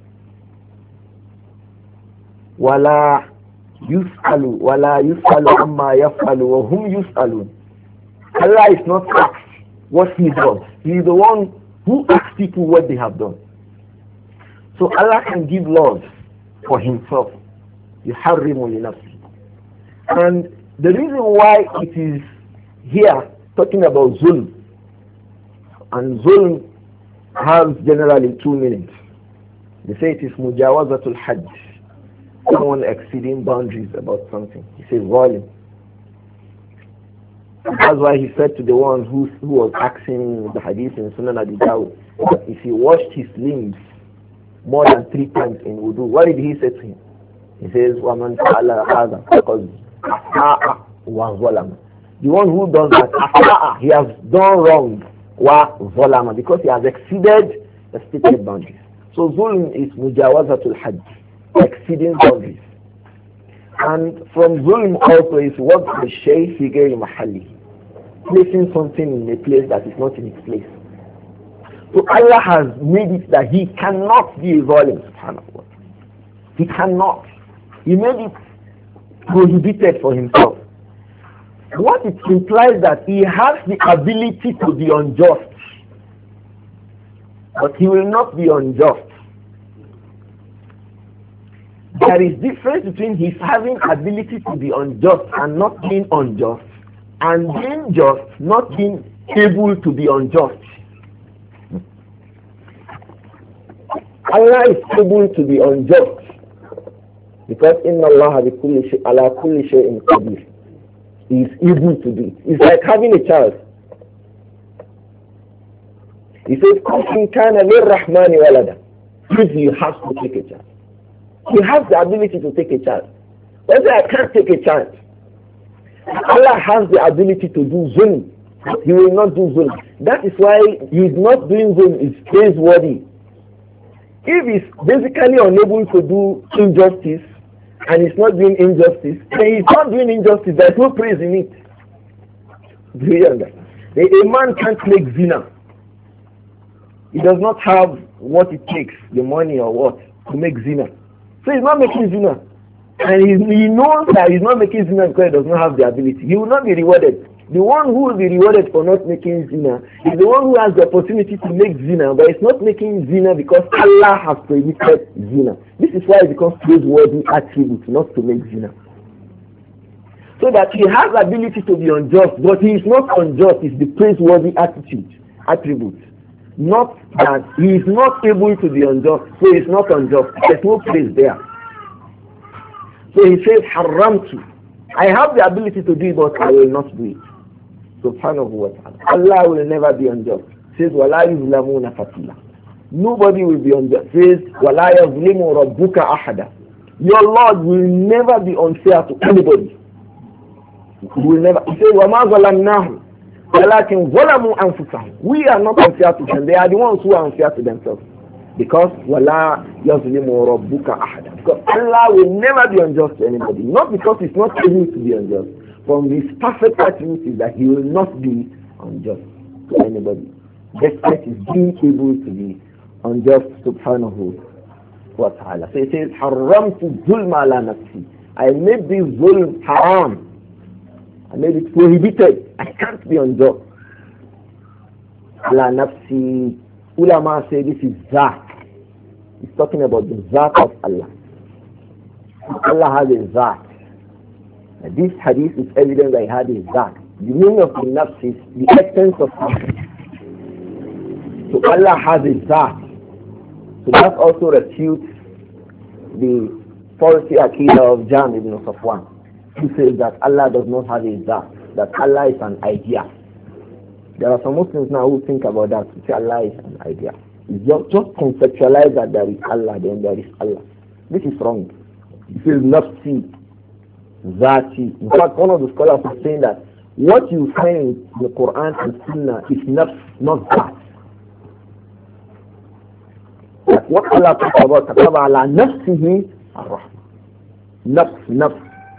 S1: Wala yus'alu, wala yus'alu amma yaf'alu, wa hum yus'alun. Allah is not asked what he does. He is the one who asks people what they have done. So Allah can give laws for himself. Yuharrimu li nafsi. And the reason why it is here talking about zulm, and zulm has generally two meanings. They say it is mujawazatul hajj, someone exceeding boundaries about something. He says volume. That's why he said to the one who, who was asking the hadith in Sunan Abi Dawud, if he washed his limbs more than three times in wudu, what did he say to him? He says, وَمَنْ فَعَلَ هَذَا because أَسَاءَ وَظَلَمَ. The one who does that, أَسَاءَ, he has done wrong, وَظَلَمَ, because he has exceeded the stated boundaries. So zulm is mujawazatul hajj, exceeding boundaries. And from zulm also is what the shay fi ghayri mahalli, placing something in a place that is not in its place. So Allah has made it that he cannot be a zalim, subhanahu wa ta'ala. He cannot. He made it prohibited for himself. What it implies that he has the ability to be unjust, but he will not be unjust. There is difference between his having ability to be unjust and not being unjust, and being just, not being able to be unjust. Allah is able to be unjust because inna Allah bi kulli shay ala kulli shay'in qadir. He is able to do it. It's like having a child. He says, "Kun kana lirrahmani walada." If he has to take a child, he has the ability to take a child. But say, I can't take a child. Allah has the ability to do zulm. He will not do zulm. That is why he is not doing zulm. Is praiseworthy. If he's basically unable to do injustice and he's not doing injustice, then he's not doing injustice. There's no praise in it. Do you understand? A man can't make zina. He does not have what it takes, the money or what, to make zina. So he's not making zina. And he, he knows that he's not making zina because he does not have the ability. He will not be rewarded. The one who will be rewarded for not making zina is the one who has the opportunity to make zina, but is not making zina because Allah has prohibited zina. This is why it becomes praiseworthy attribute not to make zina. So that he has the ability to be unjust, but he is not unjust, it's the praiseworthy attitude, attribute. Not that he is not able to be unjust, so he is not unjust. There's no praise there. So he says, Haramtu. I have the ability to do it, but I will not do it. Subhanahu wa ta'ala. Allah will never be unjust. Says, وَلَا يُظْلَمُونَ فَتِيلًا. Nobody will be unjust. Says, وَلَا يَظْلِمُ رَبُّكَ أَحَدًا. Your Lord will never be unfair to anybody. He will never. He says, وَمَا ظَلَمْنَاهُ وَلَكِنْ ظَلَمُوا أَنفُسَهُم. We are not unfair to them. They are the ones who are unfair to themselves. Because وَلَا يَظْلِمُ رَبُّكَ أَحَدًا. Because Allah will never be unjust to anybody. Not because He's not able to be unjust. From His perfect attribute is that He will not be unjust to anybody. Despite His being able to be unjust, subhanahu wa ta'ala. So it says, حَرَّمْتُ الظُّلْمَ عَلَى نَفْسِي. I made this zulm haram. I made it prohibited. I can't be unjust. La nafsi. Ulama say this is Zat. He's talking about the Zat of Allah. Allah has a Zat. And this hadith is evidence that he had a Zat. The meaning of the nafs is the essence of something. So Allah has a Zat. So that also refutes the faulty Aqidah of Jam ibn Safwan, who says that Allah does not have a Zat, that Allah is an idea. There are some Muslims now who think about that, who say Allah is an idea. It's just, just conceptualize that there is Allah, then there is Allah. This is wrong. It says nafsi, zati. In fact, one of the scholars is saying that what you find in the Quran and Sunnah is nafs, not zat. Like what Allah talks about, kataba ala nafsihi ar-rahmah. Nafs, nafs.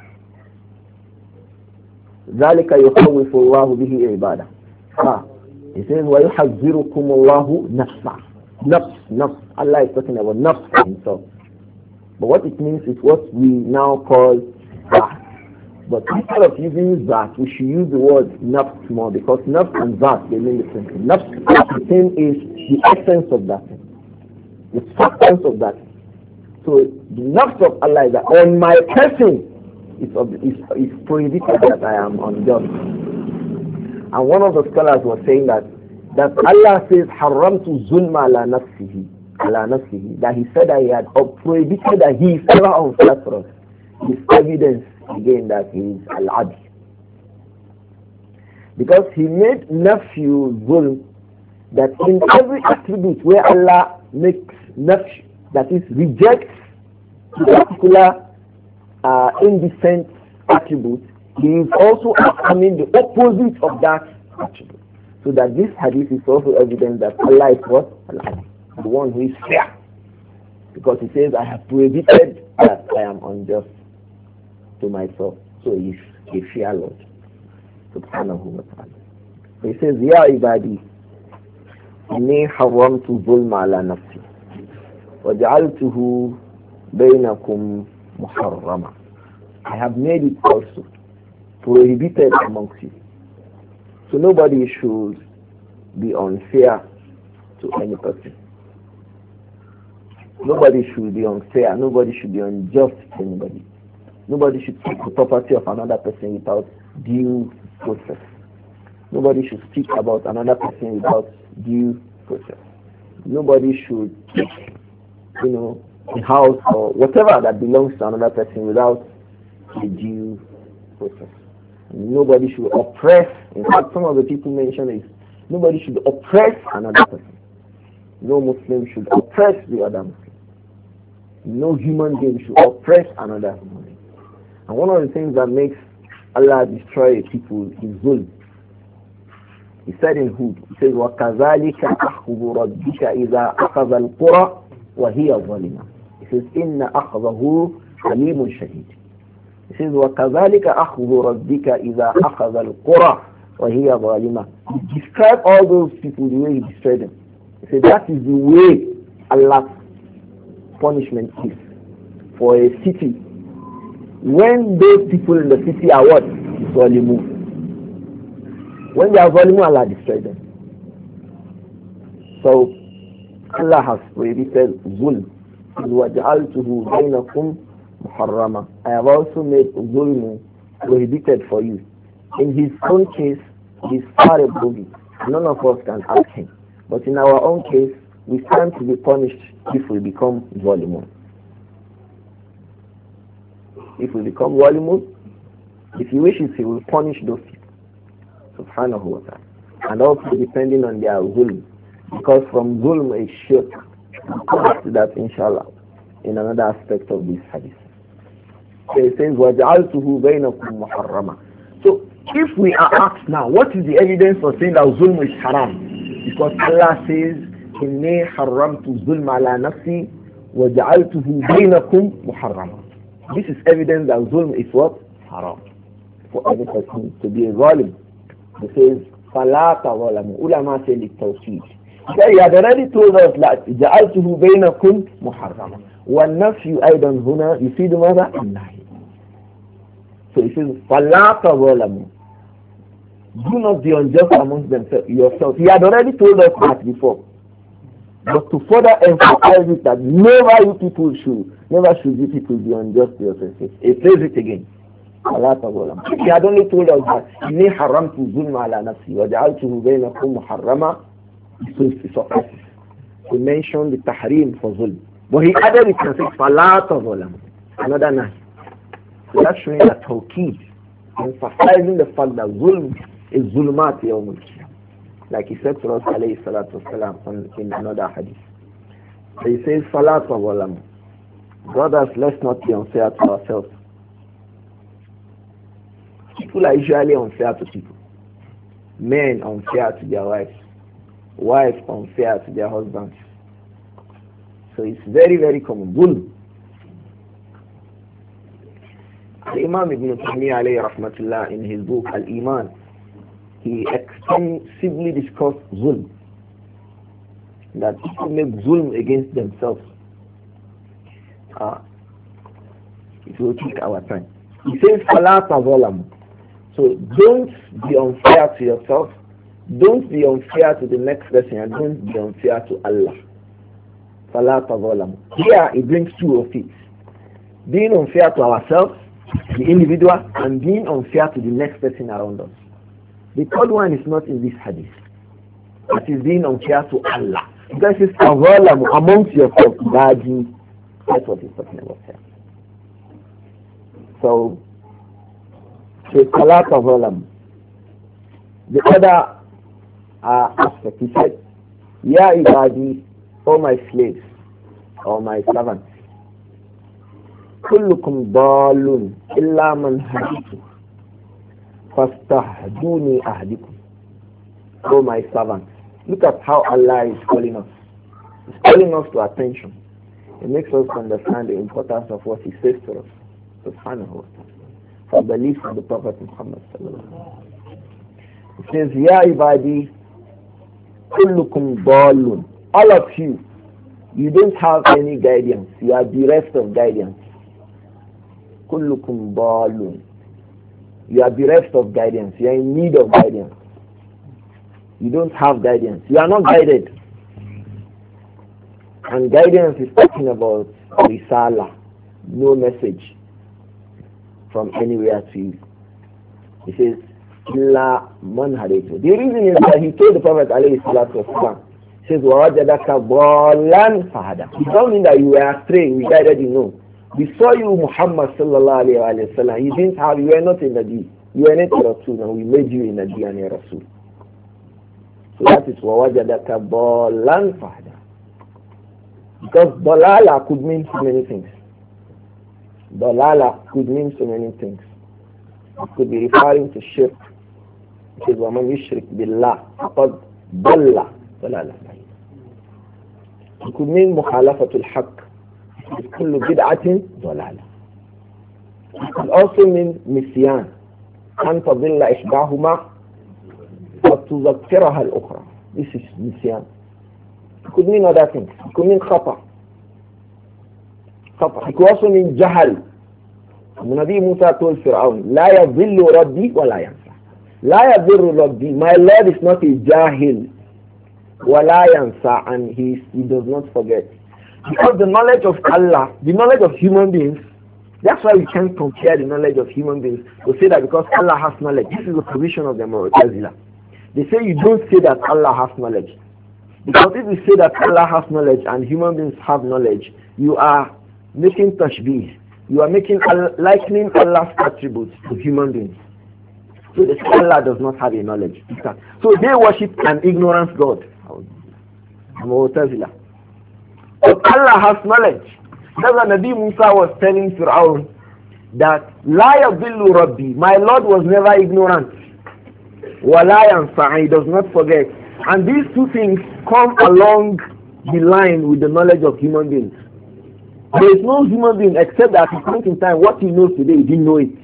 S1: ذلك يخوف الله به عباده. Ah, he says, وَيُحَذِّرُكُمُ اللَّهُ نَفْسًا. Nafs, nafs. Allah is talking about nafs for himself. But what it means is what we now call zat. But instead of using zat, we should use the word nafs more, because nafs and zat, they mean the same thing. Nafs, the thing is the essence of that thing, the substance of that. So the nafs of Allah is that on my person is, is, is prohibited that I am unjust. And one of the scholars was saying that that Allah says haramtu zulma ala nafsihi, ala nafsihi, that he said that he had prohibited that he is ever unfair for us. Is evidence again that he is al-adl. Because he made nafyu zulm, that in every attribute where Allah makes nafy, that is rejects the particular uh, indecent attribute, he is also affirming the opposite of that attribute. So that this hadith is also evidence that Allah is what? Allah, the one who is fair. Because he says, I have prohibited that I am unjust to myself. So he is a fair Lord. Subhanahu wa ta'ala. So he says, Ya ibadi, inni haramtu zulma ala nafsi, wa ja'altuhu bainakum muharrama. I have made it also prohibited amongst you. So nobody should be unfair to any person. Nobody should be unfair. Nobody should be unjust to anybody. Nobody should take the property of another person without due process. Nobody should speak about another person without due process. Nobody should take, you know, a house or whatever that belongs to another person without a due process. Nobody should oppress. In fact, some of the people mentioned is nobody should oppress another person. No Muslim should oppress the other Muslim. No human being should oppress another human being. And one of the things that makes Allah destroy people is zulm. He said in Hud, he says, وَكَذَلِكَ أَخْذُ رَبِّكَ إِذَا أَخَذَ الْقُرَى وَهِيَ ظَالِمَةٌ. He says, إِنَّ أَخْذَهُ حَلِيمٌ شَدِيدٌ. He says, وَكَذَلِكَ أَخْذُ رَبِّكَ إِذَا أَخَذَ الْقُرَى وَهِيَ ظَالِمَةٌ. He described all those people the way he destroyed them. He said, that is the way Allah's punishment is for a city. When those people in the city are what? Zalimun. When they are zalimun, Allah destroys them. So, Allah has prohibited zulm. وَجَعَلْتُهُ بَيْنَكُمْ muharrama. I have also made zulm prohibited for you. In his own case, he is far above it. None of us can ask him. But in our own case, we stand to be punished if we become zalimun. If we become zalimun, if he wishes, he will punish those people. Subhanahu wa ta'ala. And also depending on their zulm. Because from zulm is shirk. We'll come back to that inshallah in another aspect of this hadith. So it says, وَجَعَلْتُهُ بَيْنَكُمْ مُحَرَّمًا. So if we are asked now, what is the evidence for saying that zulm is haram? Because Allah says, إِنِّي حَرَّمْتُ الظُّلْمَ عَلَى نَفْسِي وَجَعَلْتُهُ بَيْنَكُمْ مُحَرَّمًا. This is evidence that zulm is what? Haram. For every person to be a zalim. It says, فَلَا تَظَلَمُوا. Ulama say لِلتَّوْكِيد. So he had already told us that جَعَلْتُهُ بَيْنَكُمْ مُحَرَّمًا. وَالنَّفْيُ أَيْضًا هُنَا يُفِيدُ ماذا؟ النَّهْيِ. So he says, فَلَا تَظَلَمُوا. do not be unjust amongst themselves yourself. He had already told us that before. But to further emphasize it that never you people should, never should you people be unjust to yourselves. He says it again. He had only told us that إِنِّي حَرَّمْتُ الظُّلْمَ عَلَى نَفْسِي وَجَعَلْتُهُ بَيْنَكُمْ مُحَرَّمًا. It suffices. He mentioned the tahrim for zulm. But he added it and said, فَلَا تَظْلَمُ. Another nine. So that's showing that tawqid, emphasizing the fact that zulm is zulmat yawmul qiyamah. Like he said to us, alayhi salatu wasalam, in another hadith. So he says, فَلَا تَظْلَمُ. Brothers, let's not be unfair to ourselves. People are usually unfair to people. Men unfair to their wives. Wives unfair to their husbands. So it's very, very common. Zulm. Imam Ibn Taymiyyah alayhi rahmatullah in his book Al-Iman, he extensively discussed zulm. That people make zulm against themselves. Uh, it will take our time. He says, فَلَا تَظَلَمُ. So don't be unfair to yourself. Don't be unfair to the next person, and don't be unfair to Allah. فَلَا تَظَلَمُ. Here it brings two of it. Being unfair to ourselves, the individual, and being unfair to the next person around us. The third one is not in this hadith. That is being unfair to Allah. Because it's tazalamu amongst yourself. That's what he's talking about here. So, it's salat tazalam. The other uh, aspect, he said, Ya ibadi, O my slaves, or my servants, كلكم ضال إلا من هديته فاستهدوني أهدكم. Oh my servants, look at how Allah is calling us. He's calling us to attention. It makes us understand the importance of what he says to us. Subhanahu wa ta'ala. For the belief of the Prophet Muhammad sallallahu alaihi wasallam. It says, Ya ibadi, kullukum dalun. All of you, you don't have any guidance. You are bereft of guidance. Kullukum dalun. You are bereft of guidance. You are in need of guidance. You don't have guidance. You are not guided. And guidance is talking about risala, no message from anywhere to you. He says, Illa man hadaytu. The reason is that he told the Prophet alayhi salatu wasalam, he says, Wawajadaka dalan fahada. It doesn't mean that you were astray, we guided you, no. We saw you, Muhammad sallallahu alayhi wa sallam. You didn't have, you were not in the deen. You were not a Rasul, and we made you in the deen and a Rasul. So that is Wawajadaka dalan fahada. Because dalala could mean so many things. Dalala could mean so many things. It could be referring to shirk. It is وَمَنْ يُشْرِكْ بِاللَّهِ فَقَدْ ضَلَّ ضَلَالًا. It could mean مُخَالَفَةُ الْحَقِّ. It could be بِدْعَةٍ ضَلَالًا. It could also mean نسيان. أَنْ تَضِلَّ إِحْدَاهُمَا وَتُذَكِّرَهَا الْأُخْرَى. This is نسيان. It could mean other things. It could mean khata. Khata. It could also mean jahal. Nabi Musa told Fir'aun, La yadhillu rabbi wa la yansa. La yadhillu rabbi. My Lord is not a jahil. Wa la yansa. And he, he does not forget. Because the knowledge of Allah, the knowledge of human beings, that's why we can't compare the knowledge of human beings to say that because Allah has knowledge. This is the position of the Mu'tazila. They say you don't say that Allah has knowledge. Because if you say that Allah has knowledge and human beings have knowledge, you are making tashbih. You are making likening Allah's attributes to human beings. So they say Allah does not have a knowledge. So they worship an ignorant God. Mu'tazila. But Allah has knowledge. That's why Nabi Musa was telling Fir'aun that La yadhillu Rabbi, my Lord was never ignorant. Wa la yansa, he does not forget. And these two things come along the line with the knowledge of human beings. There is no human being except that at a point in time, what he knows today, he didn't know it.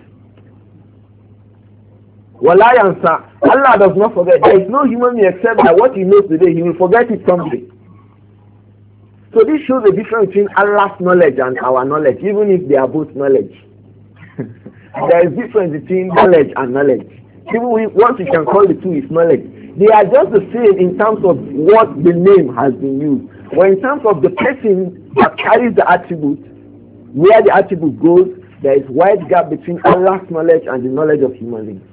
S1: Wala yansa, Allah does not forget. There is no human being except that what he knows today, he will forget it someday. So this shows the difference between Allah's knowledge and our knowledge, even if they are both knowledge. There is difference between knowledge and knowledge. Even if, once you can call the two is knowledge. They are just the same in terms of what the name has been used. But in terms of the person that carries the attribute, where the attribute goes, there is wide gap between Allah's knowledge and the knowledge of human beings.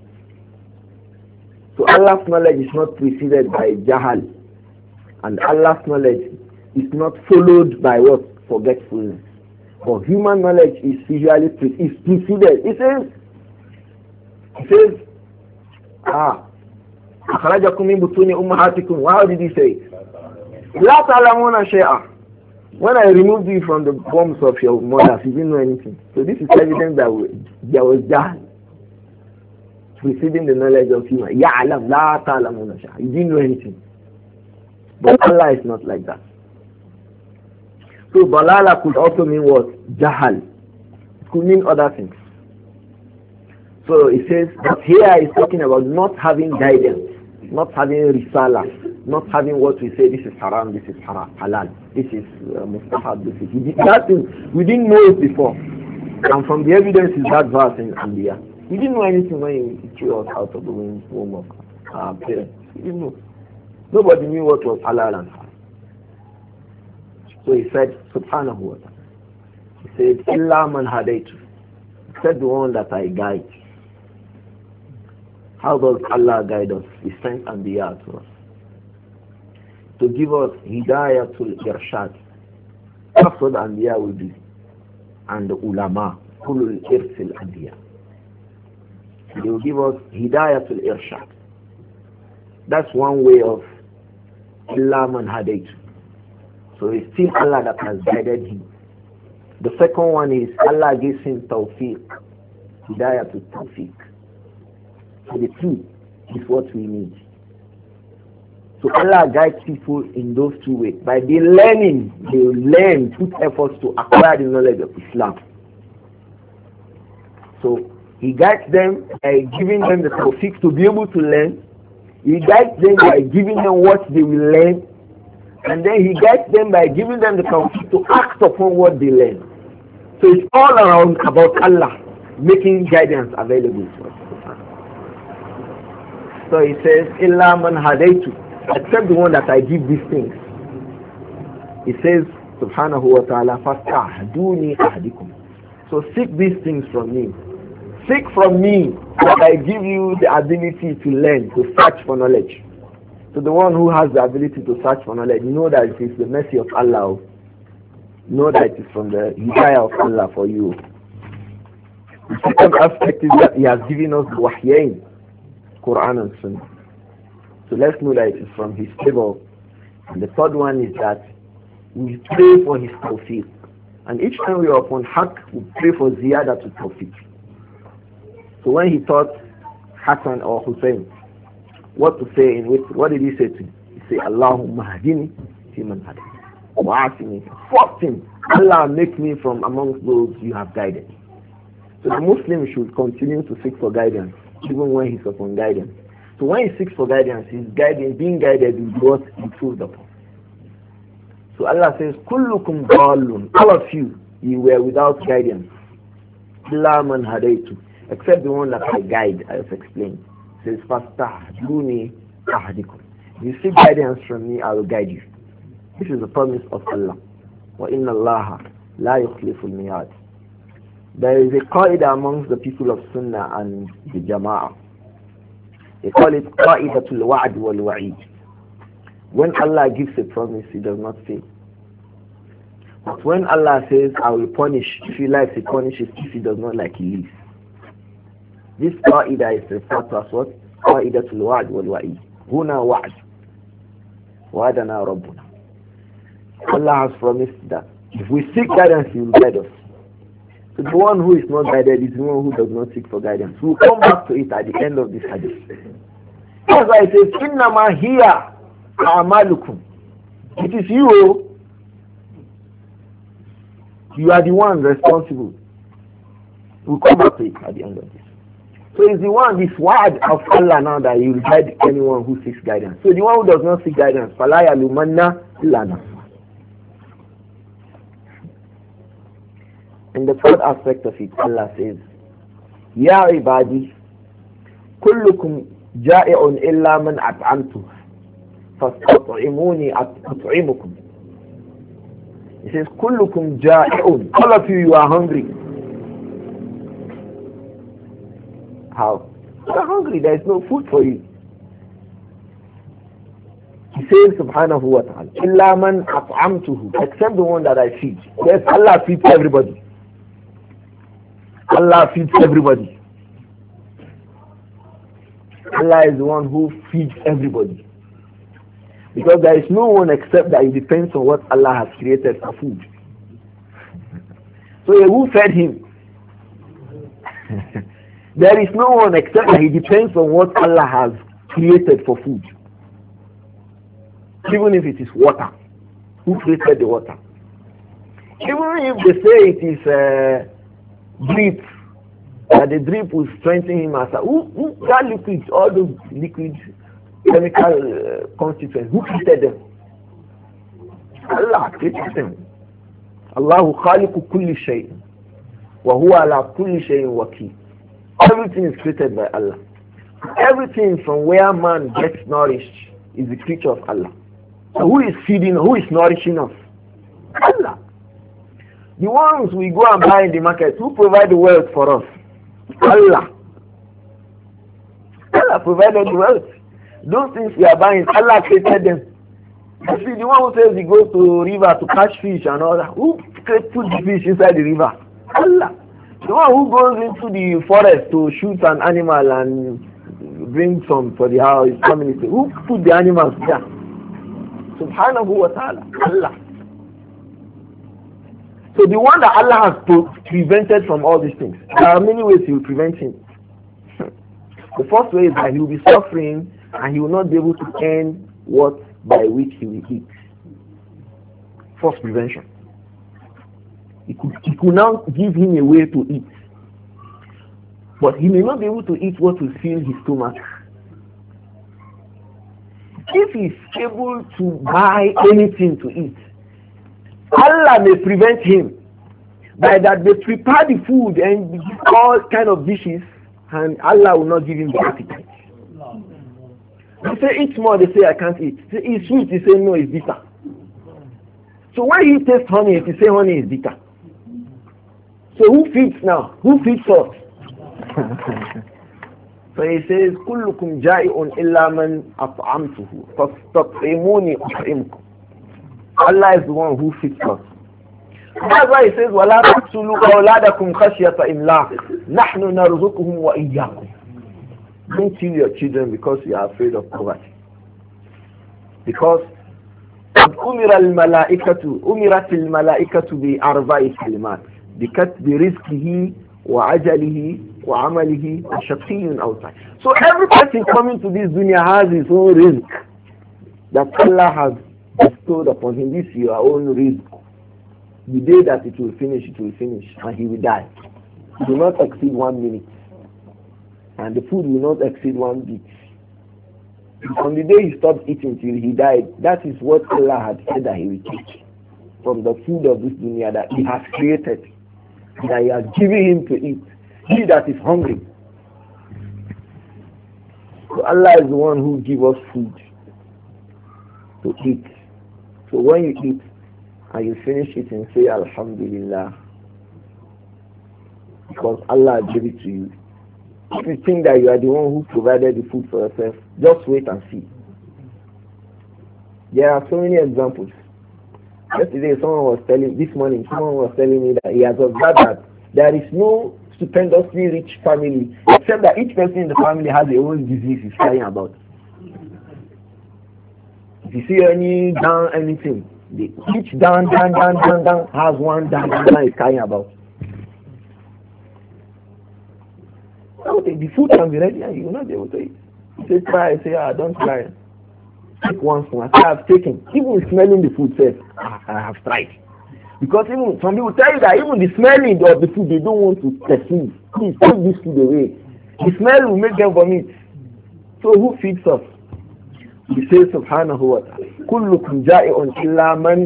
S1: So Allah's knowledge is not preceded by Jahal. And Allah's knowledge is not followed by what? Forgetfulness. But human knowledge is usually pre- is preceded. It says, it says, ah, أخرجكم من بطون أمهاتكم. How did he say? لا تعلمون شيئا. When I removed you from the wombs of your mothers, you didn't know anything. So this is evidence that there was Jahl preceding the knowledge of human. يعلم لا تعلمون شيئا. You didn't know anything. But Allah is not like that. So Balala could also mean what? Jahal. It could mean other things. So it says that here is talking about not having guidance, not having risala, not having what we say, this is haram, this is haram, halal, this is uh, mustahab, this is... That is, we didn't know it before. And from the evidence is that verse in Anbiya. We didn't know anything when he threw us out of the womb of our parents. We didn't know. Nobody knew what was halal and haram. So he said, subhanahu wa ta'ala. He said, Illa man hadaytu. Except the one that I guide. How does Allah guide us? He sent Anbiya to us. To give us hidayatul irshad. That's what Anbiya will do. And the ulama, kulul irsil Anbiya. They will give us hidayatul irshad. That's one way of Illa man hadaytu. So it's still Allah that has guided him. The second one is Allah gives him tawfiq, hidayah to tawfiq. So the two is what we need. So Allah guides people in those two ways. By the learning, they will learn, put efforts to acquire the knowledge of Islam. So He guides them by giving them the tawfiq to be able to learn. He guides them by giving them what they will learn. And then He guides them by giving them the tawfiq to act upon what they learn. So it's all around about Allah making guidance available to us. So He says, Illa man hadaytu, except the one that I give these things. He says, Subhanahu wa ta'ala, fastahduni ahdikum. So seek these things from me. Seek from me that I give you the ability to learn, to search for knowledge. So the one who has the ability to search for knowledge, know that it is the mercy of Allah. Know that it is from the hidayah of Allah for you. The second aspect is that He has given us wahyain, Quran and Sunnah. So let's know that it is from His favor. And the third one is that we pray for His tawfiq. And each time we are upon haqq, we pray for ziyada to tawfiq. So when he taught Hassan or Hussein what to say in which, what did he say to him? He said, Allahumma hadini fi man hadini. Wa'asini. First thing, Allah make me from amongst those you have guided. So the Muslim should continue to seek for guidance, even when he's upon guidance. So when he seeks for guidance, he's guiding, being guided with what he proved upon. So Allah says, Kullukum dallun. All of you, you were without guidance. Illa man hadaytu. Except the one that I guide, I have explained. It says, fastahduni ahdikum. If you seek guidance from me, I will guide you. This is the promise of Allah. Wa inna Allah la yukhlifu al-miyad. There is a qaida amongst the people of Sunnah and the Jama'ah. They call it qaidatul wa'd wal wa'id. When Allah gives a promise, He does not fail. But when Allah says, I will punish, if He likes, He punishes. If He does not like, He leaves. This qaida is referred to as what? Qaidatul wa'd wal wa'id. Huna wa'd. Wa'adana rabbuna. Allah has promised that if we seek guidance, He will guide us. So the one who is not guided is the one who does not seek for guidance. We will come back to it at the end of this hadith. That's why it says, Innama hiya a'malukum. It is you. You are the one responsible. We'll come back to it at the end of this. So it's the one, this word of Allah now that He will guide anyone who seeks guidance. So the one who does not seek guidance, فَلَا يَلُمَنَّ إِلَّا. And the third aspect of it, Allah says, Ya ibadi, كلكم جائع إلا من أطعمته فاستطعموني أطعمكم. He says كلكم جائع, all of you, you are hungry. How? You are hungry, there is no food for you. He says subhanahu wa ta'ala, إِلَّا مَنْ أَطْعَمْتُهُ, except the one that I feed. Yes, Allah feeds everybody. Allah feeds everybody. Allah is the one who feeds everybody. Because there is no one except that it depends on what Allah has created for food. So who fed him? There is no one except that it depends on what Allah has created for food. Even if it is water. Who created the water? Even if they say it is uh, drip, that the drip will strengthen him as a, who, who, that liquid, all those liquid chemical uh, constituents, who created them? Allah created them. Allahu khaliqu kulli shay'in wa huwa ala kulli shay'in wakil. Everything is created by Allah. Everything from where man gets nourished is the creature of Allah. So who is feeding, who is nourishing us? Allah. The ones we go and buy in the market, who provide the wealth for us? Allah. Allah provided the wealth. Those things we are buying, Allah created them. You see, the one who says he goes to river to catch fish and all that, who put the fish inside the river? Allah. The one who goes into the forest to shoot an animal and bring some for the house, community, who put the animals there? Subhanahu wa ta'ala. Allah. So the one that Allah has pre- prevented from all these things, there are many ways he will prevent him. The first way is that he will be suffering and he will not be able to earn what by which he will eat. First prevention. He could, he could now give him a way to eat. But he may not be able to eat what will fill his stomach. If he's able to buy anything to eat, Allah may prevent him by that they prepare the food and all kind of dishes, and Allah will not give him the appetite. They say eat more, they say I can't eat. They say it's sweet, they say no, it's bitter. So when he tastes honey, he say honey is bitter. So who feeds now? Who feeds us? So he says, كلكم جائع إلا من أطعمته فاستطعموني أطعمكم. Allah is the one who feeds us. That's why he says, ولا تقتلوا أولادكم خشية إملاق نحن نرزقهم وإياكم. Don't kill your children because you are afraid of poverty. Because أمر الملائكة أمرت الملائكة بأربع كلمات بكتب رزقه وعجله وعمله وشقي أو سعيد. So every person coming to this dunya has his own risk that Allah has bestowed upon him. This is your own risk. The day that it will finish, it will finish, and he will die. It will not exceed one minute, and the food will not exceed one bit. From the day he stopped eating till he died, that is what Allah had said that he will take from the food of this dunya that he has created, that he has given him to eat. He that is hungry. So Allah is the one who gives us food to eat. So when you eat and you finish eating, say Alhamdulillah, because Allah gave it to you. If you think that you are the one who provided the food for yourself, just wait and see. There are so many examples. Yesterday, someone was telling, this morning, someone was telling me that he has observed that there is no stupendously rich family, except that each person in the family has their own disease he's carrying about. If you see any down anything, the, each down, down, down, down, down has one down, down, down he's carrying about. Okay, the food can be ready and you will not be able to eat. You say try, I say ah, don't try. Take one spoon. I say I've taken. Even smelling the food says ah, I have tried. Because even some people tell you that even the smelling of the food they don't want to perceive. Please take this food away. The smell will make them vomit. So who feeds us? He says subhanahu wa ta'ala, كلكم جائع إلا من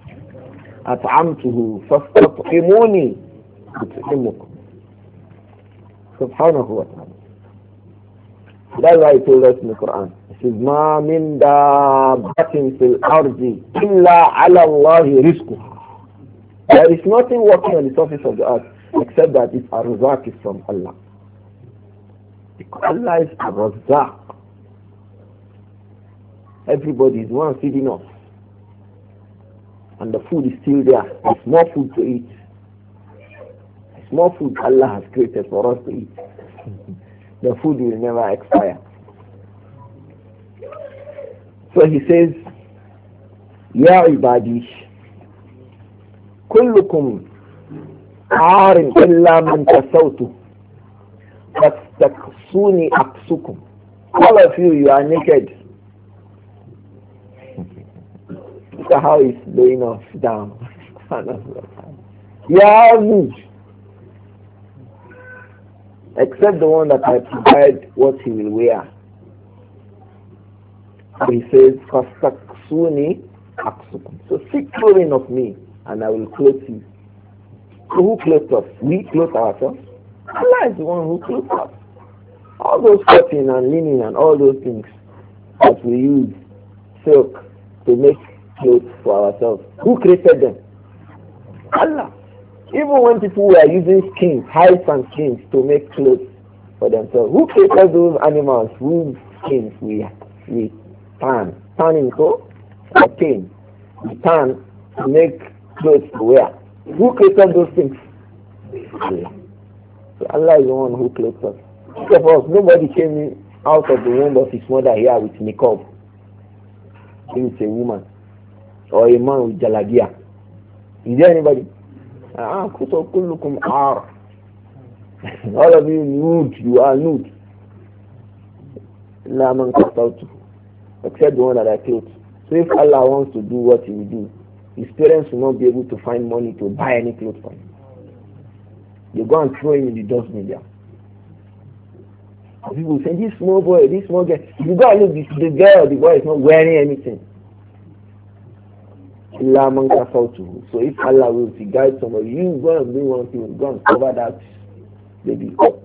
S1: أطعمته فاستطعموني أطعمكم. Subhanahu wa ta'ala. That's why he told us in the Quran. He says, "Ma min dabbatin fil ardi illa ala Allahi rizquha." There is nothing working on the surface of the earth except that its arzak is from Allah. Allah is a Razzaq. Everybody is one feeding us. And the food is still there. There's more food to eat. There's more food Allah has created for us to eat. The food will never expire. So he says, Ya ibadi, kullukum aarin illa man kasawtu fastaksuni aksukum. All of you, you are naked. Look at how he's laying us down. You are nude. Except the one that I provide what he will wear. So he says, fastaksuni aksukum. So seek clothing of me, and I will clothe you. So who clothes us? We clothe ourselves. Allah is the one who clothes us. All those cotton and linen and all those things that we use, silk, to make clothes for ourselves. Who created them? Allah. Even when people were using skins, hides and skins to make clothes for themselves, who created those animals whose skins we we tan? Tanning so? Or tan? We tan to make clothes to wear. Who created those things? Allah. So Allah is the one who clothes us. Think of us, nobody came out of the womb of his mother here with niqab. He was a woman. Or a man with jalabia. Is there anybody? Ah, kullukum ar. All of you nude, you are nude. La man kasawtu. Except the one that I killed. So if Allah wants to do what he will do, his parents will not be able to find money to buy any clothes for him. You go and throw him in the dustbin there. People say, this small boy, this small girl. You go and look, this, the girl, the boy is not wearing anything. So if Allah will guide somebody, you go and do one thing, go and cover that baby up.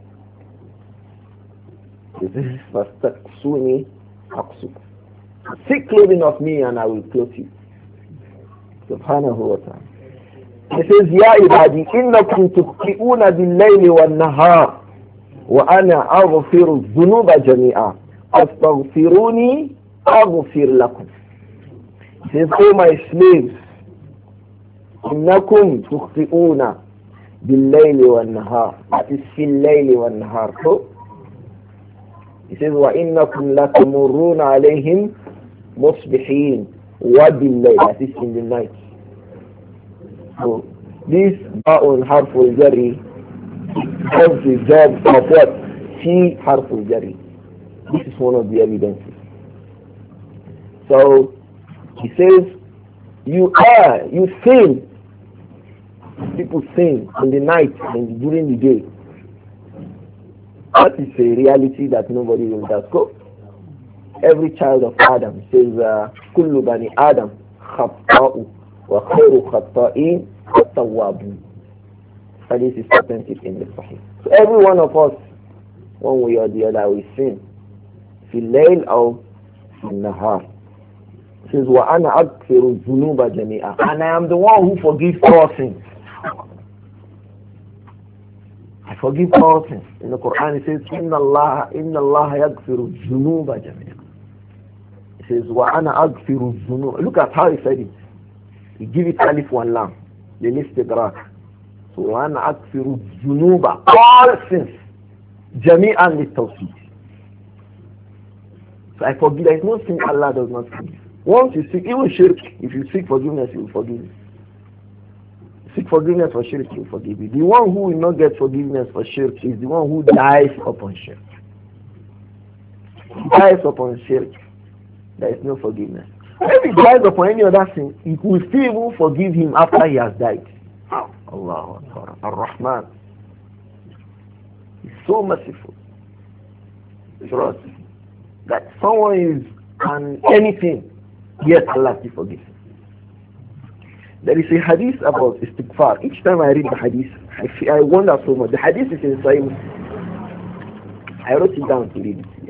S1: This is fastaksuni aksuk. Seek clothing of me and I will clothe you. Subhanahu wa ta'ala. He says, Ya ibadi, innakum tukhti'una bil-layli wan-nahar wa ana aghfiru dhunuba jami'a. Astaghfiruni aghfir lakum. He says, oh my slaves, innakum tukhti'una bil-layli wan-nahar. That is fil-layli wan-nahar. So, he says, wa innakum latamurruna alayhim musbihin wa bil-layl. That is in the night. So this ba'un harful jari does the job of what? Fi harful jari. This is one of the evidences. So he says, you are, you sin. People sin in the night and during the day. That is a reality that nobody will discuss. Every child of Adam says, Kullu bani Adam khata'u. وَخَيْرُ خَطَّائِينَ التَّوَّابُونَ. And this is authentic in the Sahih. So every one of us, one way or the other, we sin. في الليل أو في النهار. It says, وَأَنَا أَغْفِرُ الذُّنُوبَ جَمِيعًا. And I am the one who forgives all sins. I forgive all sins. In the Quran it says, إِنَّ اللَّهَ إِنَّ اللَّهَ يَغْفِرُ الذُّنُوبَ جَمِيعًا. It says, وَأَنَا أَغْفِرُ الذُّنُوبَ. Look at how he said it. He give it alif one lam. The istidrak. So وَأَنَا أَغْفِرُ الذُّنُوبَ. All sins. جَمِيعًا لِلتَّوْحِيدِ. So I forgive. There is no sin Allah does not forgive. Once you seek, even shirk, if you seek forgiveness, He will forgive you. Seek forgiveness for shirk, He will forgive you. The one who will not get forgiveness for shirk is the one who dies upon shirk. He dies upon shirk. There is no forgiveness. If he dies upon any other sin, He will still even forgive him after he has died. Allah Ar-Rahman. He's so merciful. Trust that someone is on anything, yes, Allah will forgive him. There is a hadith about istighfar. Each time I read the hadith, I, feel, I wonder so much. The hadith is in Sahih. I wrote it down to read it.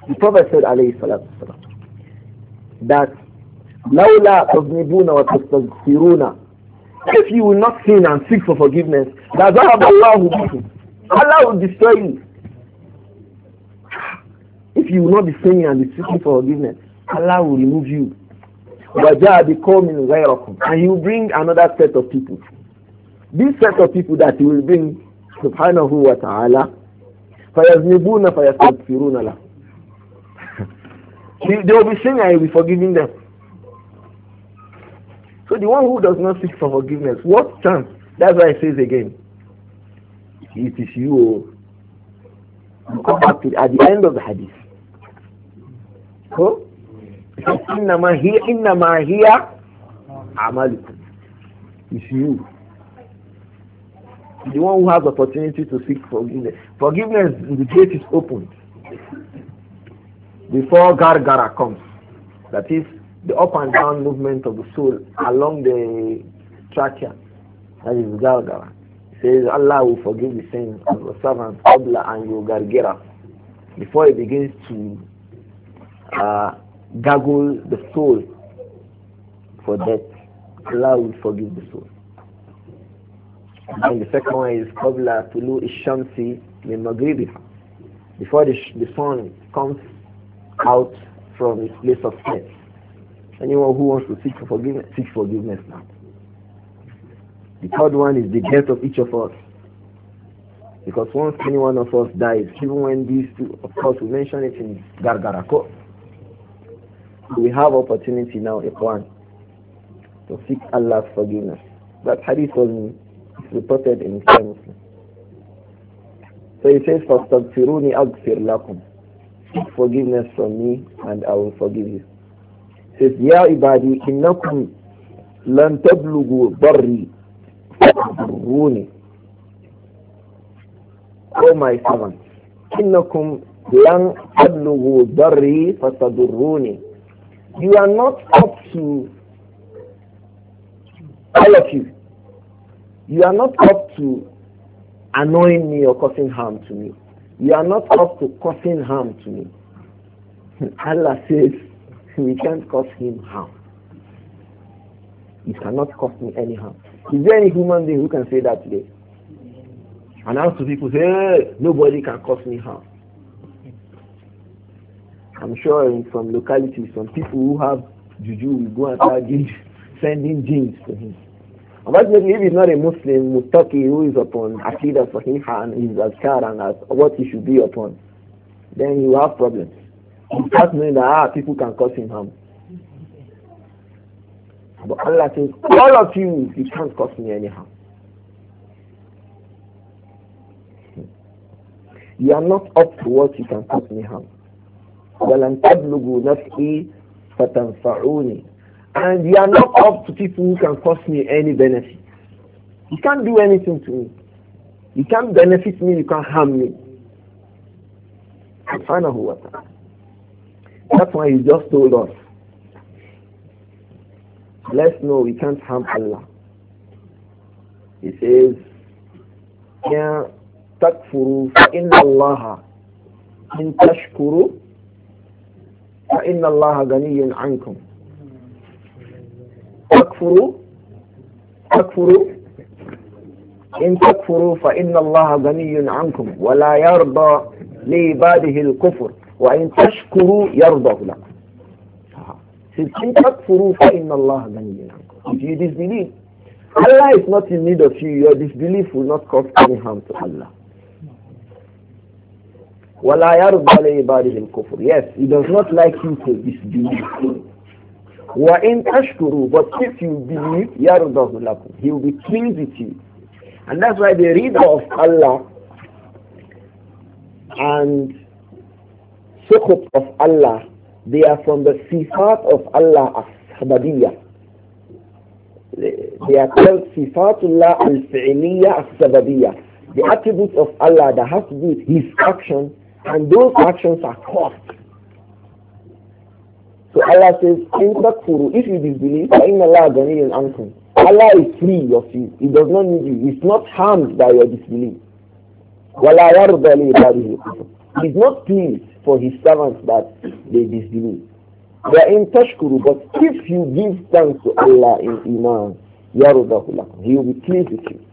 S1: The Prophet said, alayhi salatu wasalam, that لَوْلَا تَذْنِبُونَ وَتَسْتَغْفِرُونَ, if you will not sin and seek for forgiveness, لَذَهَبَ اللَّهُ بِكُمْ, Allah will destroy you. If you will not be sinning and be seeking for forgiveness, Allah will remove you. وَجَاءَ بِقَوْمٍ غَيْرَكُمْ, and He will bring another set of people. This set of people that He will bring, subhanahu wa ta'ala, فَيَذْنِبُونَ فَيَسْتَغْفِرُونَ لَهُ, they will be sinning and He will be forgiving them. So the one who does not seek for forgiveness, what chance? That's why it says again, it is you. You come back to at the end of the hadith. So, إِنَّمَا هِيَ إِنَّمَا هِيَ عَمَلُكُمْ. It's you. The one who has opportunity to seek forgiveness. Forgiveness, the gate is opened before gargara comes. That is the up and down movement of the soul along the trachea. That is gargara. It says Allah will forgive the sins of the servant qabla an yugargira, before it begins to uh, gargle the soul for death. Allah will forgive the soul. And the second one is qabla tulu ishamsi min maghribiha, before the, sh the sun comes out from its place of death. Anyone who wants to seek for forgiveness, seek forgiveness now. The third one is the death of each of us. Because once any one of us dies, even when these two, of course we mention it in Gargarako, we have opportunity now, Ikhwan, to seek Allah's forgiveness. That hadith was reported in Sahih Muslim. So he says, فَاسْتَغْفِرُونِ أَغْفِرْ لَكُمْ, seek forgiveness from me and I will forgive you. He says, يَا عِبَادِي إِنَّكُمْ لَن تَبْلُغُوا ضَرِّي فَتَضُرُّونِ. O my servants, إِنَّكُمْ لَن تَبْلُغُوا ضَرِّي فَتَضُرُّونِ. You are not up to, all of you, you are not up to annoying me or causing harm to me. You are not up to causing harm to me. Allah says, we can't cause him harm. You cannot cause me any harm. Is there any human being who can say that today? And now to people say, hey, nobody can cause me harm. I'm sure in some localities, some people who have juju will go and start sending jinns to him. Unfortunately, if he's not a Muslim, Muttaqi, who is upon Aqidah Sahiha and his Azkar and as what he should be upon, then he will have problems. He starts knowing that ah, people can cause him harm. But Allah says, all of you, you can't cause me any harm. You are not up to what you can cause me harm. وَلَنْ تَبْلُغُوا نَفْئِي فَتَنْفَعُونِ. And you are not up to people who can cause me any benefit. You can't do anything to me. You can't benefit me, you can't harm me. Subhanahu wa ta'ala. That's why he just told us, let's know we can't harm Allah. He says, يَا تَكْفُرُوا فَإِنَّ اللَّهَ إِن تَشْكُرُوا فَإِنَّ اللَّهَ غَنِيٌّ عَنْكُمْ. تكفروا تكفروا إن تكفروا فإن الله غني عنكم ولا يرضى لعباده الكفر وإن تشكروا يرضى لكم. إن تكفروا فإن الله غني عنكم. If you disbelieve, Allah is not in need of you. Your disbelief will not cause any harm to Allah. ولا يرضى لعباده الكفر. Yes, He does not like you to disbelieve. وَإِن تَشْكُرُوا, but if you believe, يَرْضَهُ لَكُمْ, He will be pleased with you. And that's why the reader of Allah and sukhut of Allah, they are from the sifat of Allah as-sababiyya. They are called sifatullah al-fi'liyya as-sababiyya. The attributes of Allah that has to do with His action, and those actions are caused. So Allah says, in takfuru, if you disbelieve, فَإِنَّ اللَّهَ غَنِيٌّ عَنْكُمْ. Allah is free of you. He does not need you. He's not harmed by your disbelief. وَلَا يَرْضَى لِعِبَادِهِ الْكُفْرَ. He's not pleased for his servants that they disbelieve. They are in tashkuru, but if you give thanks to Allah in Iman, yarudahu lakum, He will be pleased with you.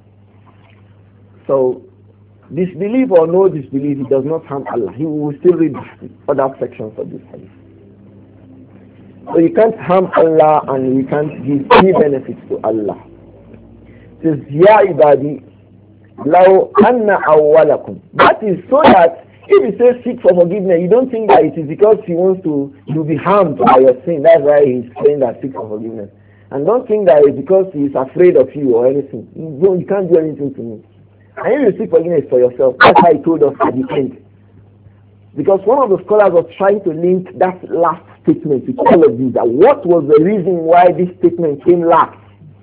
S1: So, disbelief or no disbelief, it does not harm Allah. He will still read other sections of this hadith. So you can't harm Allah and you can't give any benefits to Allah. It says, Ya ibadi, law anna awwalakum. That is so that if he says seek for forgiveness, you don't think that it is because he wants to, to be harmed by your sin. That's why he's saying that seek for forgiveness. And don't think that it's because he is afraid of you or anything. You, don't, you can't do anything to me. And if you seek forgiveness for yourself, that's why he told us at the end. Because one of the scholars was trying to link that last statement with all of these. That what was the reason why this statement came last?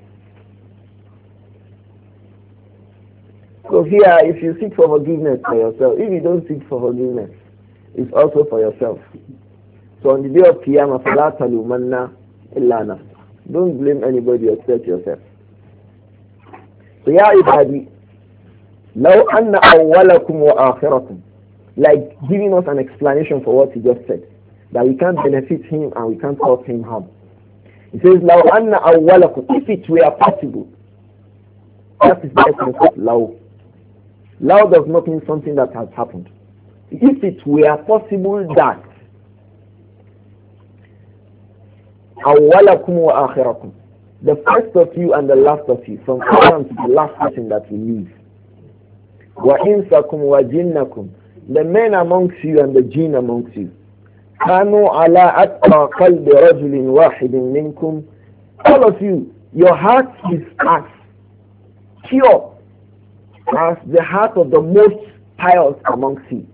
S1: So here, if you seek for forgiveness for yourself, if you don't seek for forgiveness, it's also for yourself. So on the day of Qiyamah, فَلَا تَلُومَنَّ إِلَّا نَفْسَكَ. Don't blame anybody except yourself. So ya ibadi, لَوْ أَنَّ أَوَّلَكُمْ وَآخِرَكُمْ. Like giving us an explanation for what he just said. That we can't benefit him and we can't cause him harm. He says, لَوْ أَنَّ أَوَّلَكُمْ. If it were possible. That is the essence of law. Law does not mean something that has happened. If it were possible that أَوَّلَكُمْ وَآخِرَكُمْ, the first of you and the last of you, from Adam to the last person that will leave. وَإِنسَكُمْ وَجِنَّكُمْ, the men amongst you and the jinn amongst you. كَانُوا عَلَىٰ أَتْقَى قَلْبِ رَجُلٍ وَاحِدٍ مِّنْكُمْ. All of you, your heart is as pure as the heart of the most pious amongst you.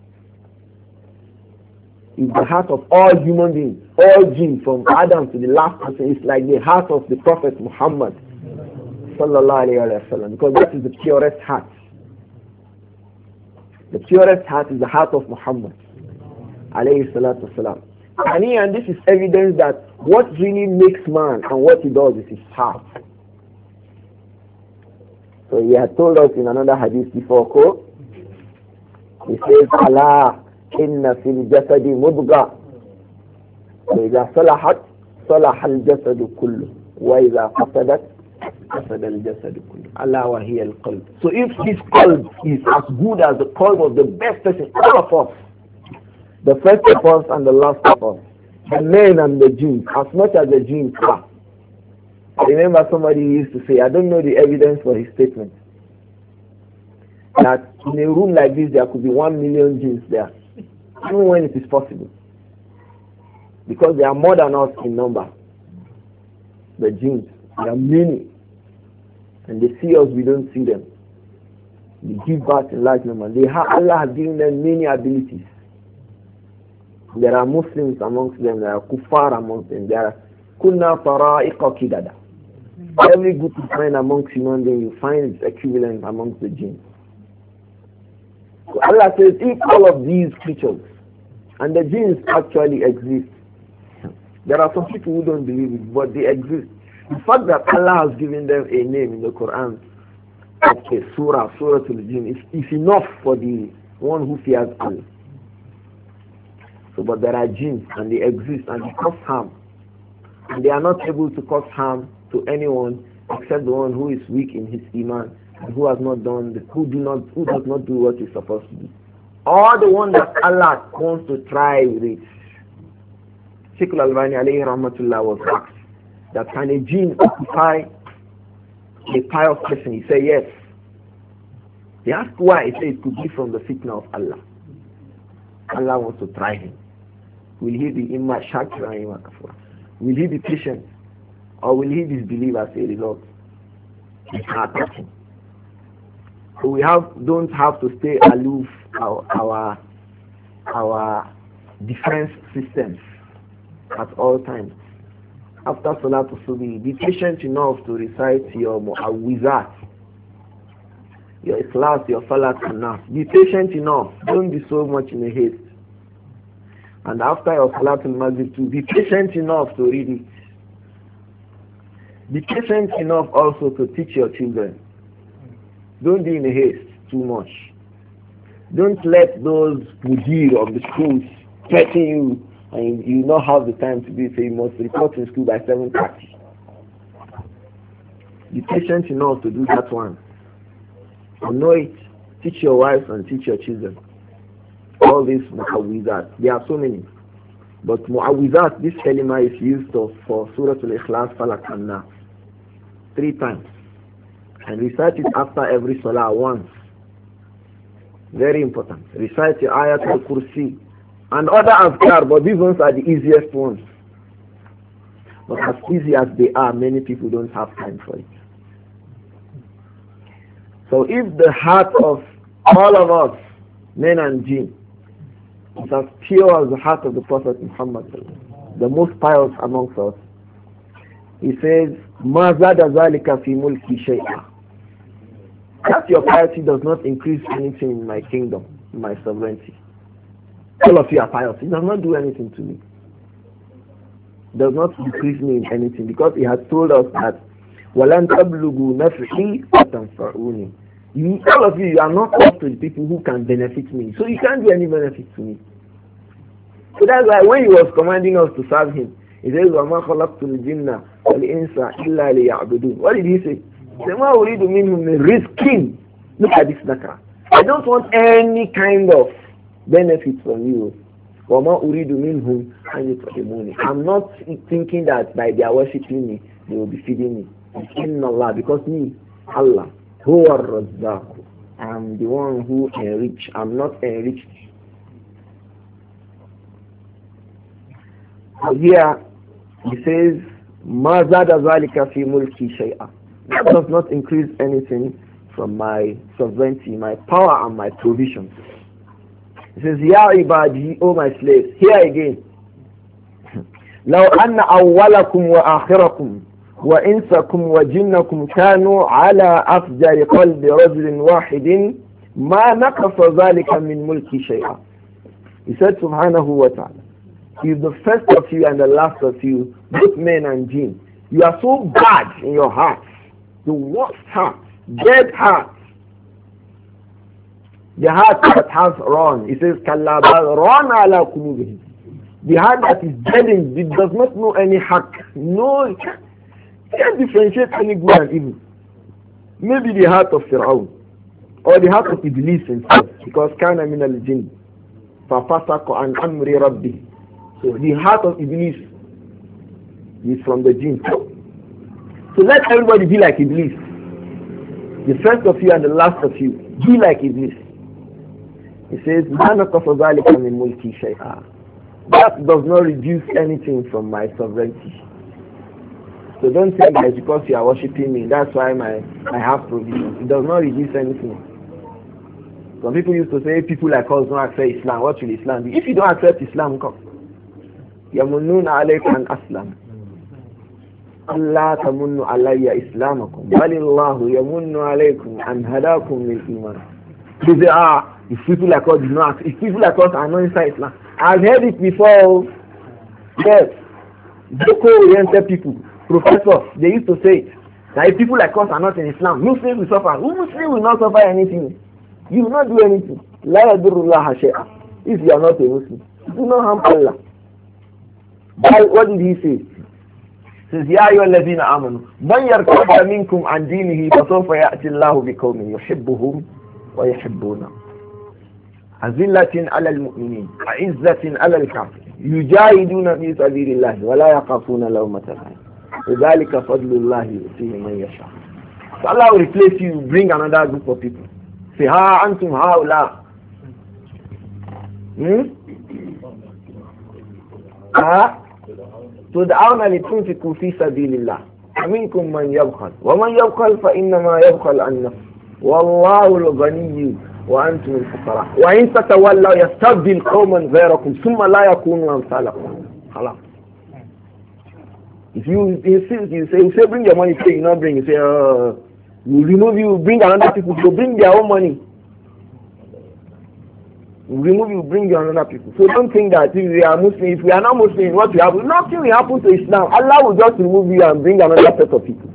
S1: Is the heart of all human beings, all jinn, from Adam to the last person, is like the heart of the Prophet Muhammad sallallahu alaihi wasallam, because that is the purest heart. The purest heart is the heart of Muhammad alayhi salatu wasalam. And here, and this is evidence that what really makes man and what he does is his heart. So he had told us in another hadith before, quote, he says, Allah inna fil jasadi mudga, wa idha salahat salaha al jasadu kullu, wa idha fasadat fasada al jasadu kullu. Allah wa hiya al qalb. So if this qalb is as good as the qalb of the best person, all of us, the first of us and the last of us, the men and the jinn, as much as the jinn are. I remember somebody used to say, I don't know the evidence for his statement, that in a room like this there could be one million jinns there, even when it is possible, because they are more than us in number. The jinns, there are many, and they see us, we don't see them. They give birth in large number. They have, Allah has given them many abilities. There are Muslims amongst them, there are kuffar amongst them, there are kunna fara'iqa kidada. Every group you find amongst human beings, you find its equivalent amongst the jinn. So Allah says, if all of these creatures, and the jinns actually exist, there are some people who don't believe it, but they exist. The fact that Allah has given them a name in the Quran, okay, surah, surah to the jinn, is, is enough for the one who fears Allah. So, but there are jinns, and they exist, and they cause harm. And they are not able to cause harm to anyone except the one who is weak in his iman and who has not done the, who do not who does not do what he's supposed to do, or the one that Allah wants to try with it. Sheikh Al-Albani alayhi rahmatullah was asked that can a jinn occupy a pious person? He said yes. He asked why. He said it could be from the fitna of Allah. Allah wants to try him. Will he be imma shakira and imma kafura? Will he be patient, or will he disbelieve as a result? It's not touching. So we have don't have to stay aloof our our, our defense systems at all times. After Salatul Subhi, be patient enough to recite your Mu'awwizat, your Ikhlas, your Salat and Nas. Be patient enough. Don't be so much in a haste. And after your Salatul Maghrib too, be patient enough to read it. Be patient enough also to teach your children. Don't be in a haste too much. Don't let those mudir of the schools threaten you and you not have the time to be, say you must report in school by seven thirty. Be patient enough to do that one. So know it. Teach your wives and teach your children. All these mu'awwizat. There are so many. But mu'awwizat, this kalima is used of, for Surah Al-Ikhlas, Falak and Nas. Three times. And recite it after every salah once. Very important. Recite the ayat al-kursi and other azkar, but these ones are the easiest ones. But as easy as they are, many people don't have time for it. So if the heart of all of us, men and jinn, is as pure as the heart of the Prophet Muhammad, the most pious amongst us, he says, مَا زَادَ ذَلِكَ فِي مُلْكِ شَيْئًا. That your piety does not increase anything in my kingdom, in my sovereignty. All of you are pious. It does not do anything to me. It does not increase me in anything, because he has told us that وَلَنْ تَبْلُغُوا نَفْعِي فَتَنْفَعُونِ. You, all of you, you are not up to the people who can benefit me. So you can't do any benefit to me. So that's why when he was commanding us to serve him, he says, وَمَا خَلَقْتُ الْجِنَّ وَالْإِنسَ إِلَّا لِيَعْبُدُونَ. What did he say? وَمَا أُرِيدُ مِنْهُمْ مِنْ رِزْقٍ. Look at this nakra. I don't want any kind of benefit from you. وَمَا أُرِيدُ مِنْهُمْ أَنْ يُطْعِمُونِ. I'm not thinking that by their worshipping me, they will be feeding me. In Allah, because me, Allah, who are Razzaq, I'm the one who enrich. I'm not enriched. So here he says, مَا زَادَ ذَلِكَ فِي مُلْكِ شَيْئًا. That does not increase anything from my sovereignty, my power and my provision. He says, Ya ibadi, O my slaves, here again. لو أن أولكم وآخركم وإنسكم وجنكم كانوا على أفجر قلب رجل واحد ما نقص ذلك من ملك شيئا. He said subhanahu wa ta'ala, if the first of you and the last of you, both men and jinn, you are so bad in your hearts, the worst heart, dead heart, the heart that has run, it says kallaba run ala kulubihim. The heart that is deadened, it does not know any haq. No, it can't, it can't differentiate any good and evil. Maybe the heart of Fir'aun, or the heart of Iblis himself, because kana min al-jinn fafasaqa an amri rabbi. So the heart of Iblis is from the jinn. So let everybody be like Iblis. The first of you and the last of you, be like Iblis. He says, مَا نَقَصَ ذَلِكَ مِنْ مُلْكِي شَيْئًا. That does not reduce anything from my sovereignty. So don't think that because you are worshipping me, that's why my I have provision. It does not reduce anything. Some people used to say, people like us don't accept Islam. What will Islam be? If you don't accept Islam, come. يَمُنُّونَ عَلَيْكَ أَنْ أَسْلَمَ أَلَّا تَمُنُّ عَلَيَّ إِسْلَامَكُمْ بَلِ اللَّهُ يَمُنُّ عَلَيْكُمْ أَنْ هَدَاكُمْ لِلْإِيمَانِ. They say, ah, if people like us do not, if people like us are not inside Islam. I've heard it before. Yes. Boko-oriented people, professors, they used to say it. That if people like us are not in Islam, Muslims will suffer. Muslims will not suffer anything. You will not do anything. La yadurullah shay'a. If you are not a Muslim, do not harm Allah. But what did he say? He says, Ya ayyuhalladhina amanu, man yartadda minkum an dinihi fasawfa ya'ti Allahu biqawmin yuhibbuhum wa yuhibbuna. Azillatin 'ala al-mu'minin, 'izzatin 'ala al-kafirin, yujahiduna fi sabilillahi wa la yaqafuna lawmata lahim. Dhalika fadlullahi yu'tihi man yasha. So Allah will replace you, bring another group of people. Say, ha antum haula. Hmm? Ha? تدعون لتنفقوا في سبيل الله فمنكم من يبخل ومن يبخل فإنما يبخل عن نفسه والله الغني وأنتم الفقراء وإن تتولوا يستبدل قوما غيركم ثم لا يكونوا أمثالكم. خلاص. If you insist, you say, you say bring your money, say you not bring, you say uh, you remove you, bring another people to bring their own money. You remove you, bring your another people. So don't think that if we are Muslim, if we are not Muslim, what will happen? Nothing will happen to Islam. Allah will just remove you and bring another set of people.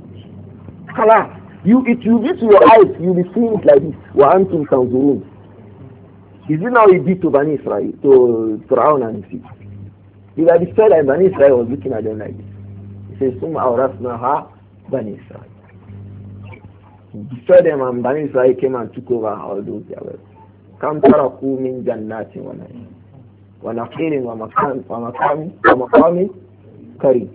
S1: Allah, you it will be to your eyes, you will be seeing it like this. Wa antum tanzurun. Is it now he did to Bani Israel, to Pharaoh and his people? If I destroyed that, Bani Israel was looking at them like this. He says, Summa awrasnaha Bani Israel. He destroyed them and Bani Israel came and took over all those their wealth. Kam taraku min jannatin wa na'im wa nakhilin wa maqam wa maqam wa maqamin karim.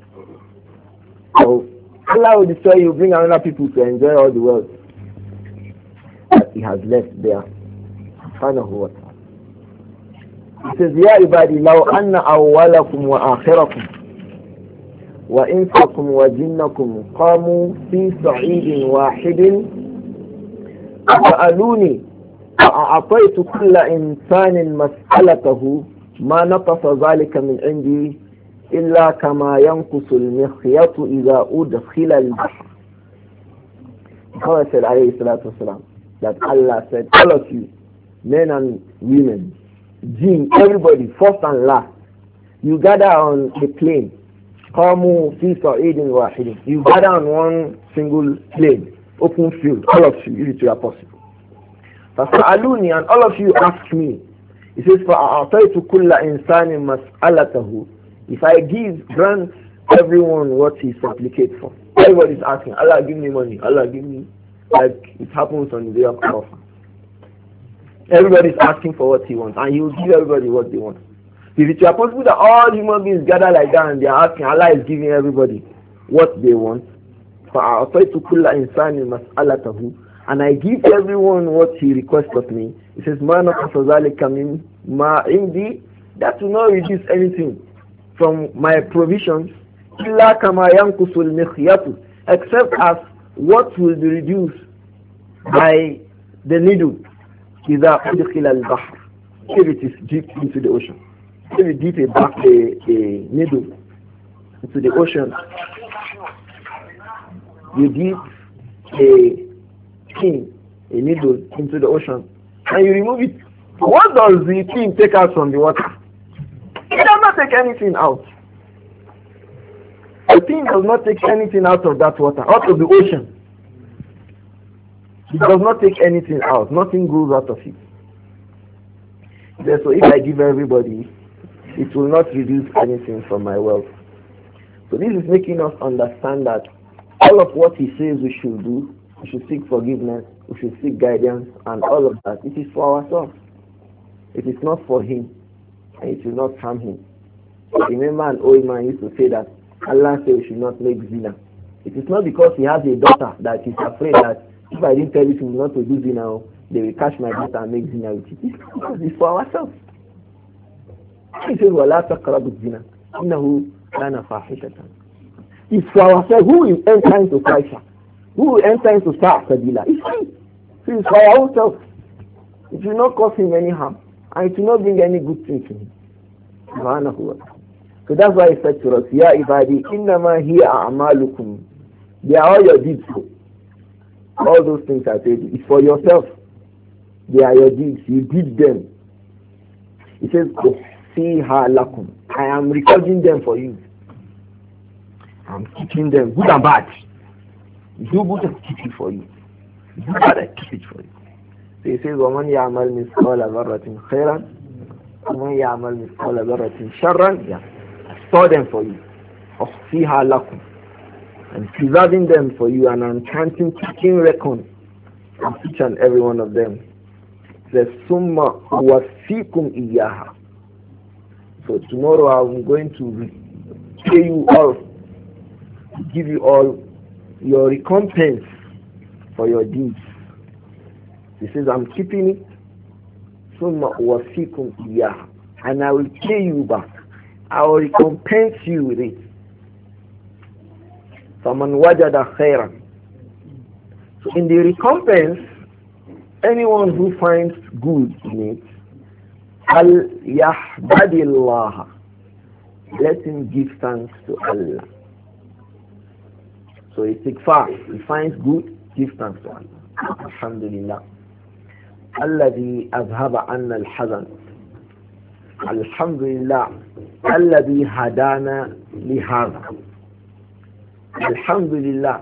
S1: So Allah will destroy you, bring another people to enjoy all the wealth that He has left there. Subhanahu wa ta'ala. He says, Ya ibadi, law anna awwalakum wa akhirakum wa insakum wa jinnakum qamu fi sa'idin wahidin fa'aluni fa'a'ataytu kulla insanin mas'alatahu ma naqasa dhalika min indi illa kama yanqusu al-mikhyatu idha udkhila al-bahr. The Prophet said, alayhi salatu wasalam, that Allah said, all of you, men and women, jinn, everybody, first and last, you gather on a plane. Qamu fi sa'idin wahidin. You gather on one single plane, open field, all of you, if it were possible. Fas'aluni, and all of you ask me. He says, فَأَعْطَيْتُ كُلَّ إِنسَانٍ مَسْأَلَتَهُ. If I give, grant everyone what he supplicates for. Everybody is asking, Allah give me money, Allah give me, like it happens on the day of Arafah. Everybody is asking for what he wants, and he will give everybody what they want. If it were possible that all human beings gather like that and they are asking, Allah is giving everybody what they want. فَأَعْطَيْتُ كُلَّ إِنسَانٍ مَسْأَلَتَهُ. And I give everyone what he requests of me. He says, مَا نَقَصَ ذَلِكَ مِن مَا عِنْدِي. That will not reduce anything from my provisions, إِلَّا كَمَا يَنْقُصُ الْمِخْيَةُ, except as what will be reduced by the needle, إِذَا أُدْخِلَ الْبَحْرِ, if it is deep into the ocean. If you dip a, back, a, a needle into the ocean, you dip a pin, a needle into the ocean, and you remove it. What does the pin take out from the water? It does not take anything out. The pin does not take anything out of that water, out of the ocean. It does not take anything out. Nothing goes out of it. So if I give everybody, it will not reduce anything from my wealth. So this is making us understand that all of what he says we should do, we should seek forgiveness, we should seek guidance, and all of that, it is for ourselves. It is not for him, and it will not harm him. Remember, an old man used to say that Allah said we should not make zina. It is not because he has a daughter that he's afraid that if I didn't tell him not to do zina, they will catch my daughter and make zina with it. It's because it's for ourselves. He says, وَلَا تَقْرَبُوا الزِّنَا إِنَّهُ كَانَ فَاحِشَةً. It's for ourselves. Who will enter into Christ? Who will enter into Sa'at Sabila? It's him. So it's for our own self. It will not cause him any harm, and it will not bring any good thing to him. So that's why he said to us, Ya ibadi, innama hiya a'malukum. They are all your deeds. All those things I told you, it's for yourself. They are your deeds. You did them. He says, Fiha lakum. I am recording them for you. I'm keeping them, good and bad. Do good, I keep it for you. Do bad, I keep it for you. So he says, وَمَنْ يَعْمَلْ مِثْقَالَ ذَرَّةٍ خَيْرًا وَمَنْ يَعْمَلْ مِثْقَالَ ذَرَّةٍ شَرًّا. Yeah. I store them for you. أَخْفِيهَا لَكُمْ. I'm preserving them for you, and I'm counting, taking record of each and every one of them. The summa wafikum iyaha. So tomorrow I'm going to pay you all, give you all your recompense for your deeds. He says, I'm keeping it. Summa wafikum iyaha, and I will pay you back. I will recompense you with it. فَمَنْ وَجَدَ خَيْرًا. So in the recompense, anyone who finds good in it, فَلْيَحْبَدِ اللَّهَ. Let him give thanks to Allah. So istighfar, he finds good, give thanks to Allah. Alhamdulillah. الذي أذهب عنا الحزن. Alhamdulillah. الذي هدانا لهذا. Alhamdulillah.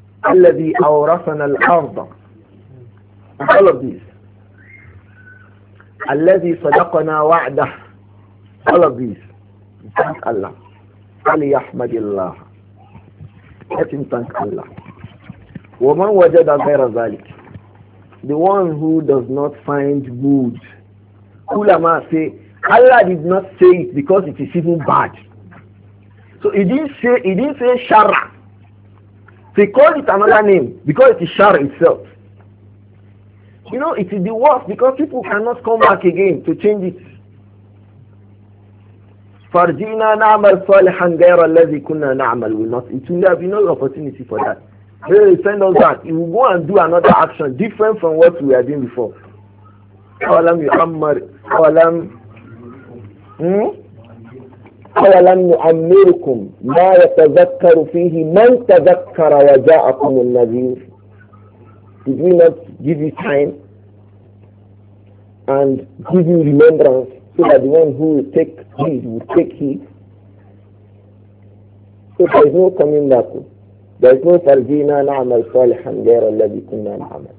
S1: الذي أورثنا الأرض. All of this. الذي صدقنا وعده. All of these. Thank Allah. فليحمد الله. Let him thank Allah. ومن وجد غير ذلك. The one who does not find good. Ulama say, Allah did not say it because it is even bad. So he didn't say, he didn't say shara. So he called it another name because it is shara itself. You know, it is the worst because people cannot come back again to change it. Farjina na'mal salihan ghayra alladhi kunna na'mal will not. It will have no opportunity for that. They will send us back. He will go and do another action different from what we were doing before. أولم يعمر أولم أولم نعمركم ما يتذكر فيه من تذكر وجاءكم النذير. Did we not give you time and give you remembrance so that the one who will take heed will take heed? So there is no coming back. There is no فرجينا نعمل صالحا غير الذي كنا نعمل.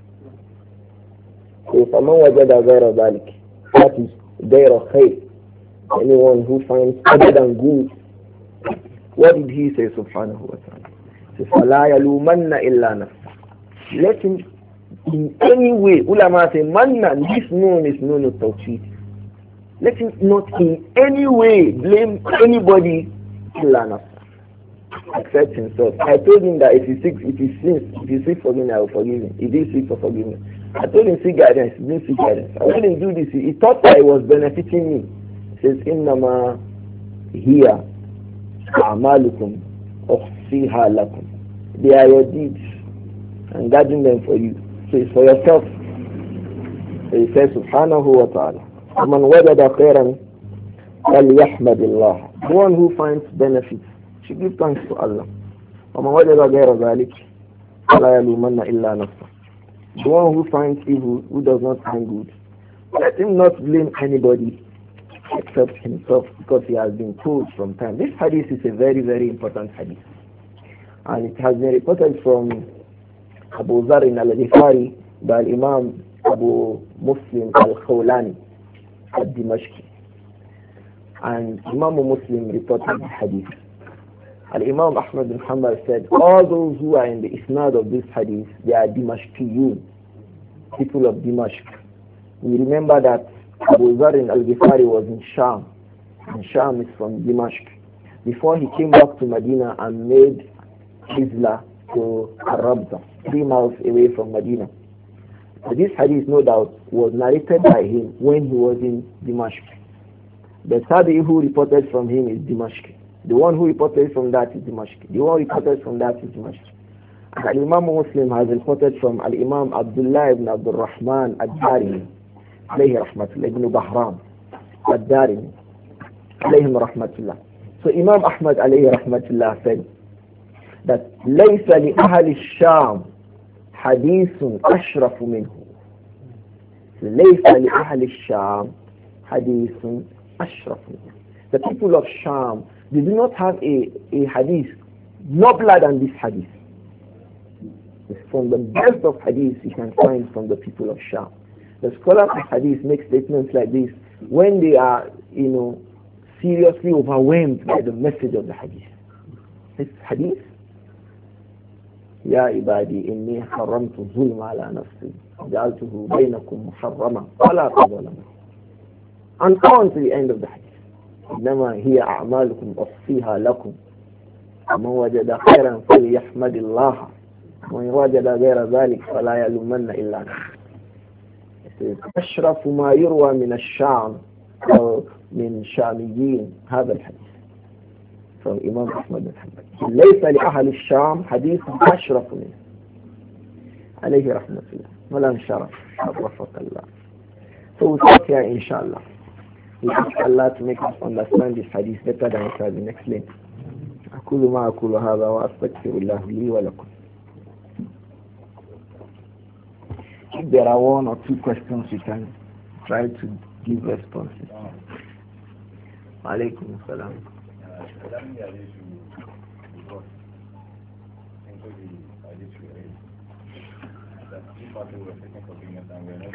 S1: So فمن وجد غير ذلك, that is غير خير, anyone who finds other than good. What did he say subhanahu wa ta'ala? He says فلا يلومن إلا نفسه. Let him in any way, ulama say manna, this noon is known of tawheed. Let him not in any way blame anybody illa nafsah, except himself. I told him that if he seeks, if he sins, if he seeks forgiveness, I will forgive him. He did seek for forgiveness. I told him seek guidance, he didn't seek guidance. I told him do this. He thought that it was benefiting me. He says, Innama hiya a'malukum ukhfiha lakum. They are your deeds and guarding them for you. So it's for yourself. So he says, Subhanahu wa ta'ala, وَمَنْ وَجَدَ خَيْرًا فَلْيَحْمَدِ اللَّهِ. The one who finds benefits should give thanks to Allah. وَمَنْ وَجَدَ غَيْرَ ذَلِكَ فَلَا يَلُومَنَّ إِلَّا نَفْسَهُ. The one who finds evil, who does not find good, let him not blame anybody except himself, because he has been told from time. This hadith is a very, very important hadith. And it has been reported from Abu Dharr al-Ghifari by Imam Abu Muslim al-Khawlani al-Dimashqi. And Imam Muslim reported the hadith. Al-Imam Ahmad bin Hanbal said, all those who are in the isnad of this hadith, they are Dimashqiyun, people of Dimashq. We remember that Abu Dharr al-Ghifari was in Sham, and Sham is from Dimashq. Before he came back to Medina and made Hizla to Arabza, three miles away from Medina. So this hadith, no doubt, was narrated by him when he was in Dimashq. The Tabi'i who reported from him is Dimashq. The one who reported from that is Dimashq. The one who reported from that is Dimashq. And Al-Imam Muslim has reported from Al-Imam Abdullah ibn Abdul Rahman Ad-Darimi, alayhi rahmatullah, ibn Bahram Ad-Darimi, alayhim rahmatullah. So Imam Ahmad alayhi rahmatullah said that لَيْسَ لِأَهَلِ الشَّامِ حَدِيثٌ أَشْرَفُ مِنْهُ. لَيْسَ لِأَهَلِ الشَّامِ حَدِيثٌ أَشْرَفُ مِنْهُ. The people of Sham, they do not have a, a hadith nobler than this hadith. It's from the best of hadith you can find from the people of Sham. The scholars of hadith make statements like this when they are, you know, seriously overwhelmed by the message of the hadith. This hadith, يا عبادي إني حرمت الظلم على نفسي جعلته بينكم محرما ولا تظلموا. And on to the end of the hadith. إنما هي أعمالكم أخفيها لكم ومن وجد خيرا فليحمد الله ومن وجد غير ذلك فلا يلومن إلا نفسه. أشرف ما يروى من الشام أو من شاميين هذا الحديث from Imam Ahmad bin Hanbal. ليس لأهل الشام حديث أشرف منه عليه رحمة الله ولا شرف شرفك الله. So we start here inshallah. We ask Allah to make us understand this hadith better than it has been explained. أقول ما أقول هذا وأستغفر الله لي ولكم. If there are one or two questions, we can try to give responses. Alaykum salam.
S2: that if I were taking forgiveness and we're not,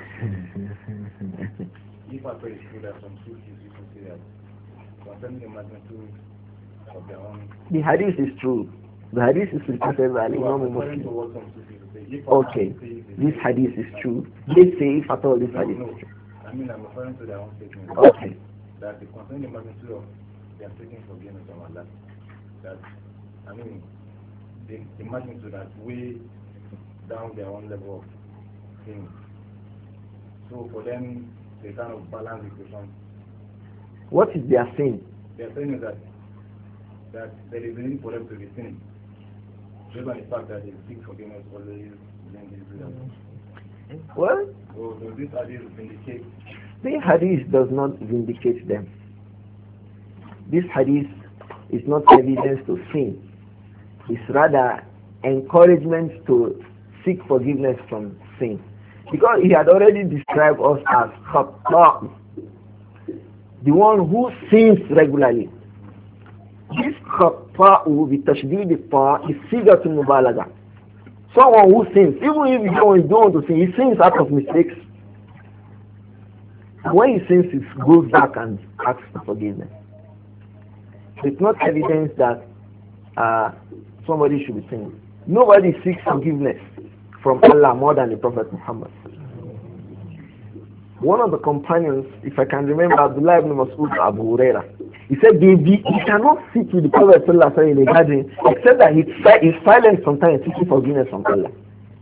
S2: if I pray it's true that some Sufis used to say that concerning the magnitude of their own.
S1: The hadith is true. The hadith is reported by Imam Muslim. Okay, this hadith is true. They say if at all this hadith
S2: no,
S1: is true.
S2: I mean, I'm referring to their own statement.
S1: Okay.
S2: That the concerning the magnitude of their taking forgiveness from Allah. That, I mean, the, the magnitude that way down their own level of things. So for them, they kind of balance the equation.
S1: What is their sin?
S2: Their saying is that that there is a need for them to be sinning. Based on the fact that they seek forgiveness always when they do that.
S1: Well,
S2: So does this hadith indicate?
S1: the hadith does not vindicate them. This hadith is not evidence to sin. It's rather encouragement to seek forgiveness from sin. Because he had already described us as khata, the one who sins regularly. This khata with tashdid al-ta is sigatul mubalaga. Someone who sins, even if you don't, you don't want to sin, he sins out of mistakes. When he sins, he goes back and asks for forgiveness. It's not evidence that uh, somebody should be sinning. Nobody seeks forgiveness from Allah more than the Prophet Muhammad. One of the companions, if I can remember, Abdullah ibn Mas'ud Abu Huraira, he said, he, he cannot sit with the Prophet in a garden except that he's, he's silent sometimes seeking forgiveness from Allah.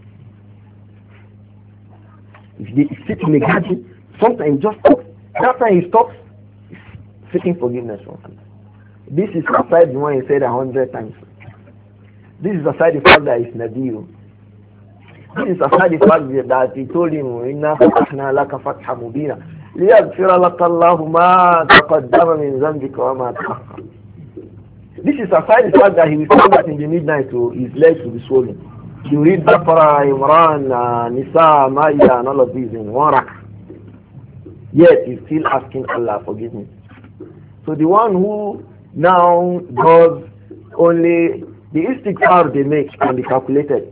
S1: If he sits in a garden, sometimes he just stops. That time he stops, he's seeking forgiveness from Allah. This is aside the one he said a hundred times. This is aside the fact that it's Nabiyu. This is aside the fact that he told him, Inna fatahna laka fatha mubina. لِيَغْفِرَ لَكَ اللَّهُ مَا تَقَدَّمَ مِنْ ذَنْبِكَ وَمَا تَأَخَّرَ. This is aside the fact that he will stand up in the midnight to his legs will be swollen. You read Baqarah, Imran, uh, Nisa, Ma'idah and all of these in one rack. Yet he's still asking Allah forgive me. So the one who now does only the istighfar they make can be calculated.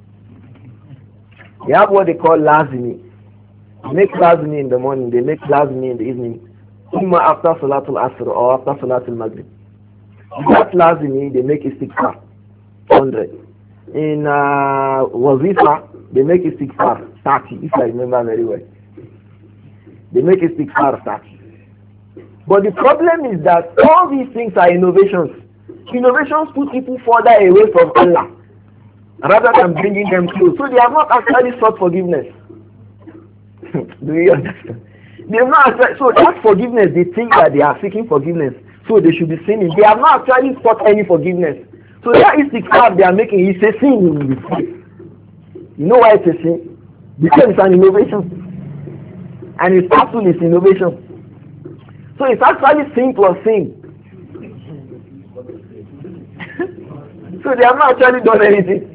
S1: They have what they call lazimi. They make lazimi in the morning, they make lazimi in the evening. Imma after Salatul Asr or after Salatul Maghrib. That lazimi they make istighfar one hundred. In uh, wazifa they make istighfar thirty, if I remember very well. They make istighfar thirty. But the problem is that all these things are innovations. Innovations put people further away from Allah rather than bringing them close. So they have not actually sought forgiveness. Do you understand? They have not actually, so that forgiveness, they think that they are seeking forgiveness, so they should be sinning. They have not actually sought any forgiveness. So that is the crap they are making. It's a sin. You know why it's a sin? Because it's an innovation. And it's actually it's innovation. So it's actually sin plus sin. So they have not actually done anything.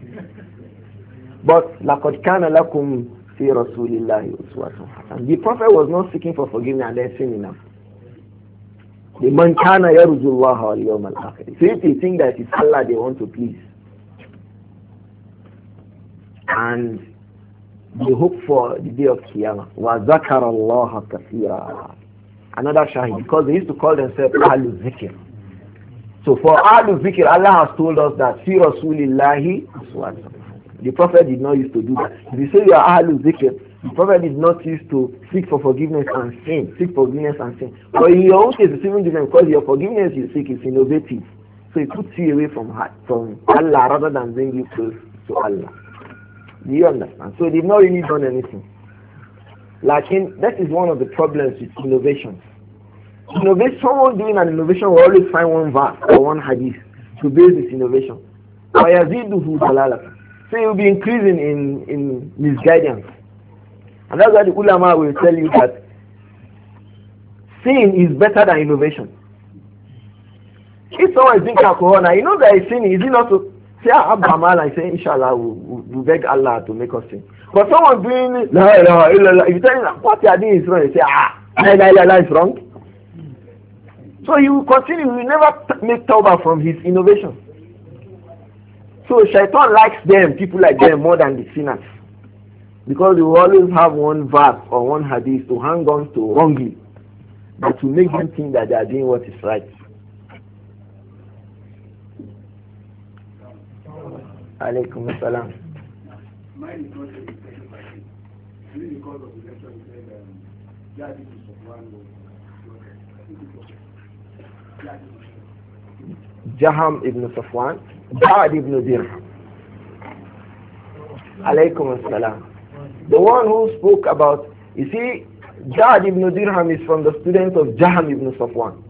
S1: But لَقَدْ كَانَ لَكُمْ فِي رَسُولِ اللَّهِ أُسْوَةٌ حَسَنَةٌ. The Prophet was not seeking for forgiveness and then sinning now. The man kana yarju Allah wal yawm al akhir. So if they think that it's Allah they want to please, and they hope for the day of Qiyamah, wa zakara Allah kathira. Another shahid, because they used to call themselves Ahlul Zikr. So for Ahlul Zikr, Allah has told us that fi Rasulillahi uswatun. The Prophet did not used to do that. If you say you are Ahlul Zikr, the Prophet did not used to seek for forgiveness and sin, seek forgiveness and sin. But in your own case, it's even different because your forgiveness you seek is innovative. So it puts you away from from Allah rather than bring you close to Allah. Do you understand? So they've not really done anything. Like in, that is one of the problems with innovations. Innovation, someone doing an innovation will always find one verse or one hadith to base this innovation. So it will be increasing in, in misguidance. And that's why the ulama will tell you that sin is better than innovation. If someone is drinking alcohol now, you know that he's sinning, is he not to say Abraham and say inshallah we'll, we'll beg Allah to make us sin. But someone doing la ilaha illallah, if you tell him what you are doing is wrong, you say ah la ilaha illallah is wrong. So he will continue, he will never make tawbah from his innovation. So shaitan likes them, people like them more than the sinners. Because you always have one verse or one hadith to hang on to wrongly, but to make them think that they are doing what is right. Alaykum as-salam.
S3: Mine is not a second by it. Really because of the lecture we said, um, yeah, this is one was, I think it was, yeah, this is
S1: Jaham ibn Safwan, Ja'ad ibn Dirham. Alaykum as-salam. The one who spoke about, you see, Ja'ad ibn Dirham is from the students of Jaham ibn Safwan.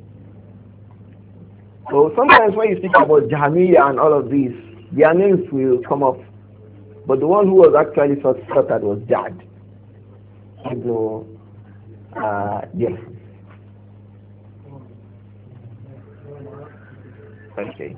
S1: So sometimes when you speak about Jahamiyyah and all of these, their names will come up. But the one who was actually slaughtered was Ja'ad ibn uh, Dirham. Okay.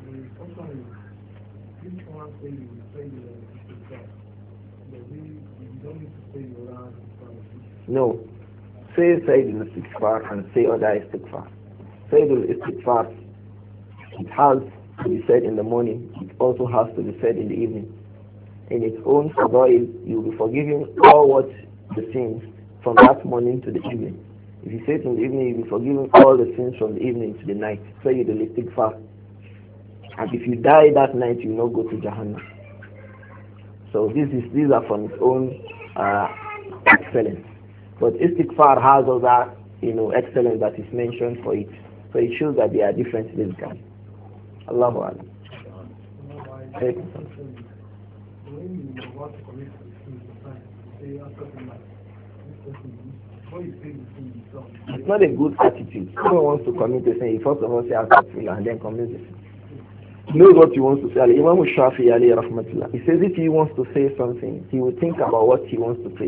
S1: No. Say Sayyid al-Istighfar and say other Istighfar. Sayyid al-Istighfar, it has to be said in the morning. It also has to be said in the evening. In its own fadail, you will be forgiven all what the sins from that morning to the evening. If you say it in the evening, you will be forgiven all the sins from the evening to the night. Sayyid al-Istighfar. And if you die that night, you will not go to Jahannam. So this is these are from its own uh, excellence. But istighfar has other, you know, excellence that is mentioned for it. So it shows that they are different basically. Allahu Akbar. It's not a good attitude. Someone wants to commit a sin, he first of all say Astaghfirullah and then commit the sin. He knows what he wants to say. Imam Shafi'i alayhi rahmatullah, he says if he wants to say something, he will think about what he wants to say.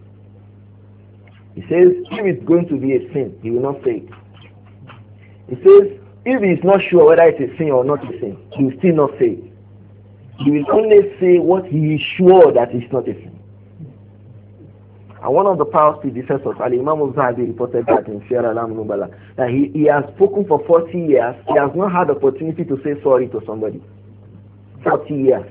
S1: He says if it's going to be a sin, he will not say it. He says if he is not sure whether it's a sin or not a sin, he will still not say it. He will only say what he is sure that it's not a sin. And one of the pious predecessors, Ali Imam al-Zahabi, reported that in Sierra Alam Nubala, that he, he has spoken for forty years, he has not had the opportunity to say sorry to somebody. forty years.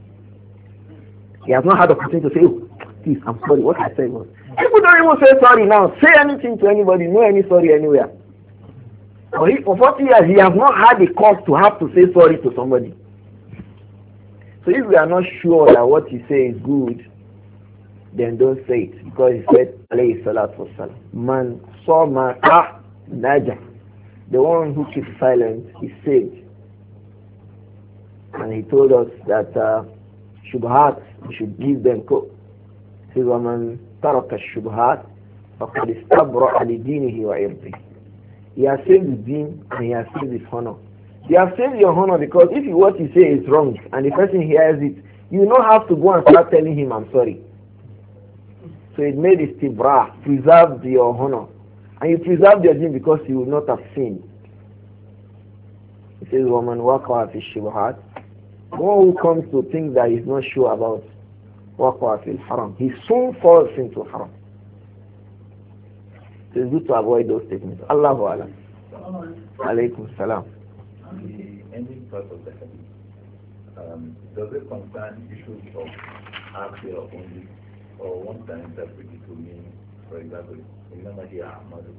S1: He has not had the opportunity to say, oh, please, I'm sorry, what I said was. People don't even say sorry now. Say anything to anybody, no any sorry anywhere. For, he, for forty years, he has not had the cause to have to say sorry to somebody. So if we are not sure that what you say is good, then don't say it. Because he said, alayhi salatu wasalam, man samata naja. The one who keeps silent is saved. And he told us that uh, shubhat, we should give them co. He says, وَمَنْ تَرَكَ الشُّبْهَاتِ فَقَدْ اسْتَبْرَأَ لِدِينِهِ وَعِرْضِهِ. He has saved his deen and he has saved his honor. You have saved your honor because if what you say is wrong and the person hears it, you don't have to go and start telling him, I'm sorry. So it made istibra, preserved your honor. And you preserved your deen because you will not have sinned. It says, وَمَنْ وَقَعَ فِي الشُّبْهَاتِ. The one who comes to things that he's not sure about, وَقَعَ فِي الْحَرَامِ. He soon falls into haram. So it's good to avoid those statements. Allahu Alam. Alaykum salam.
S4: The ending part of the hadith, um, does it concern issues of after only, or one can interpret it to mean, for example, remember here Ahmadu,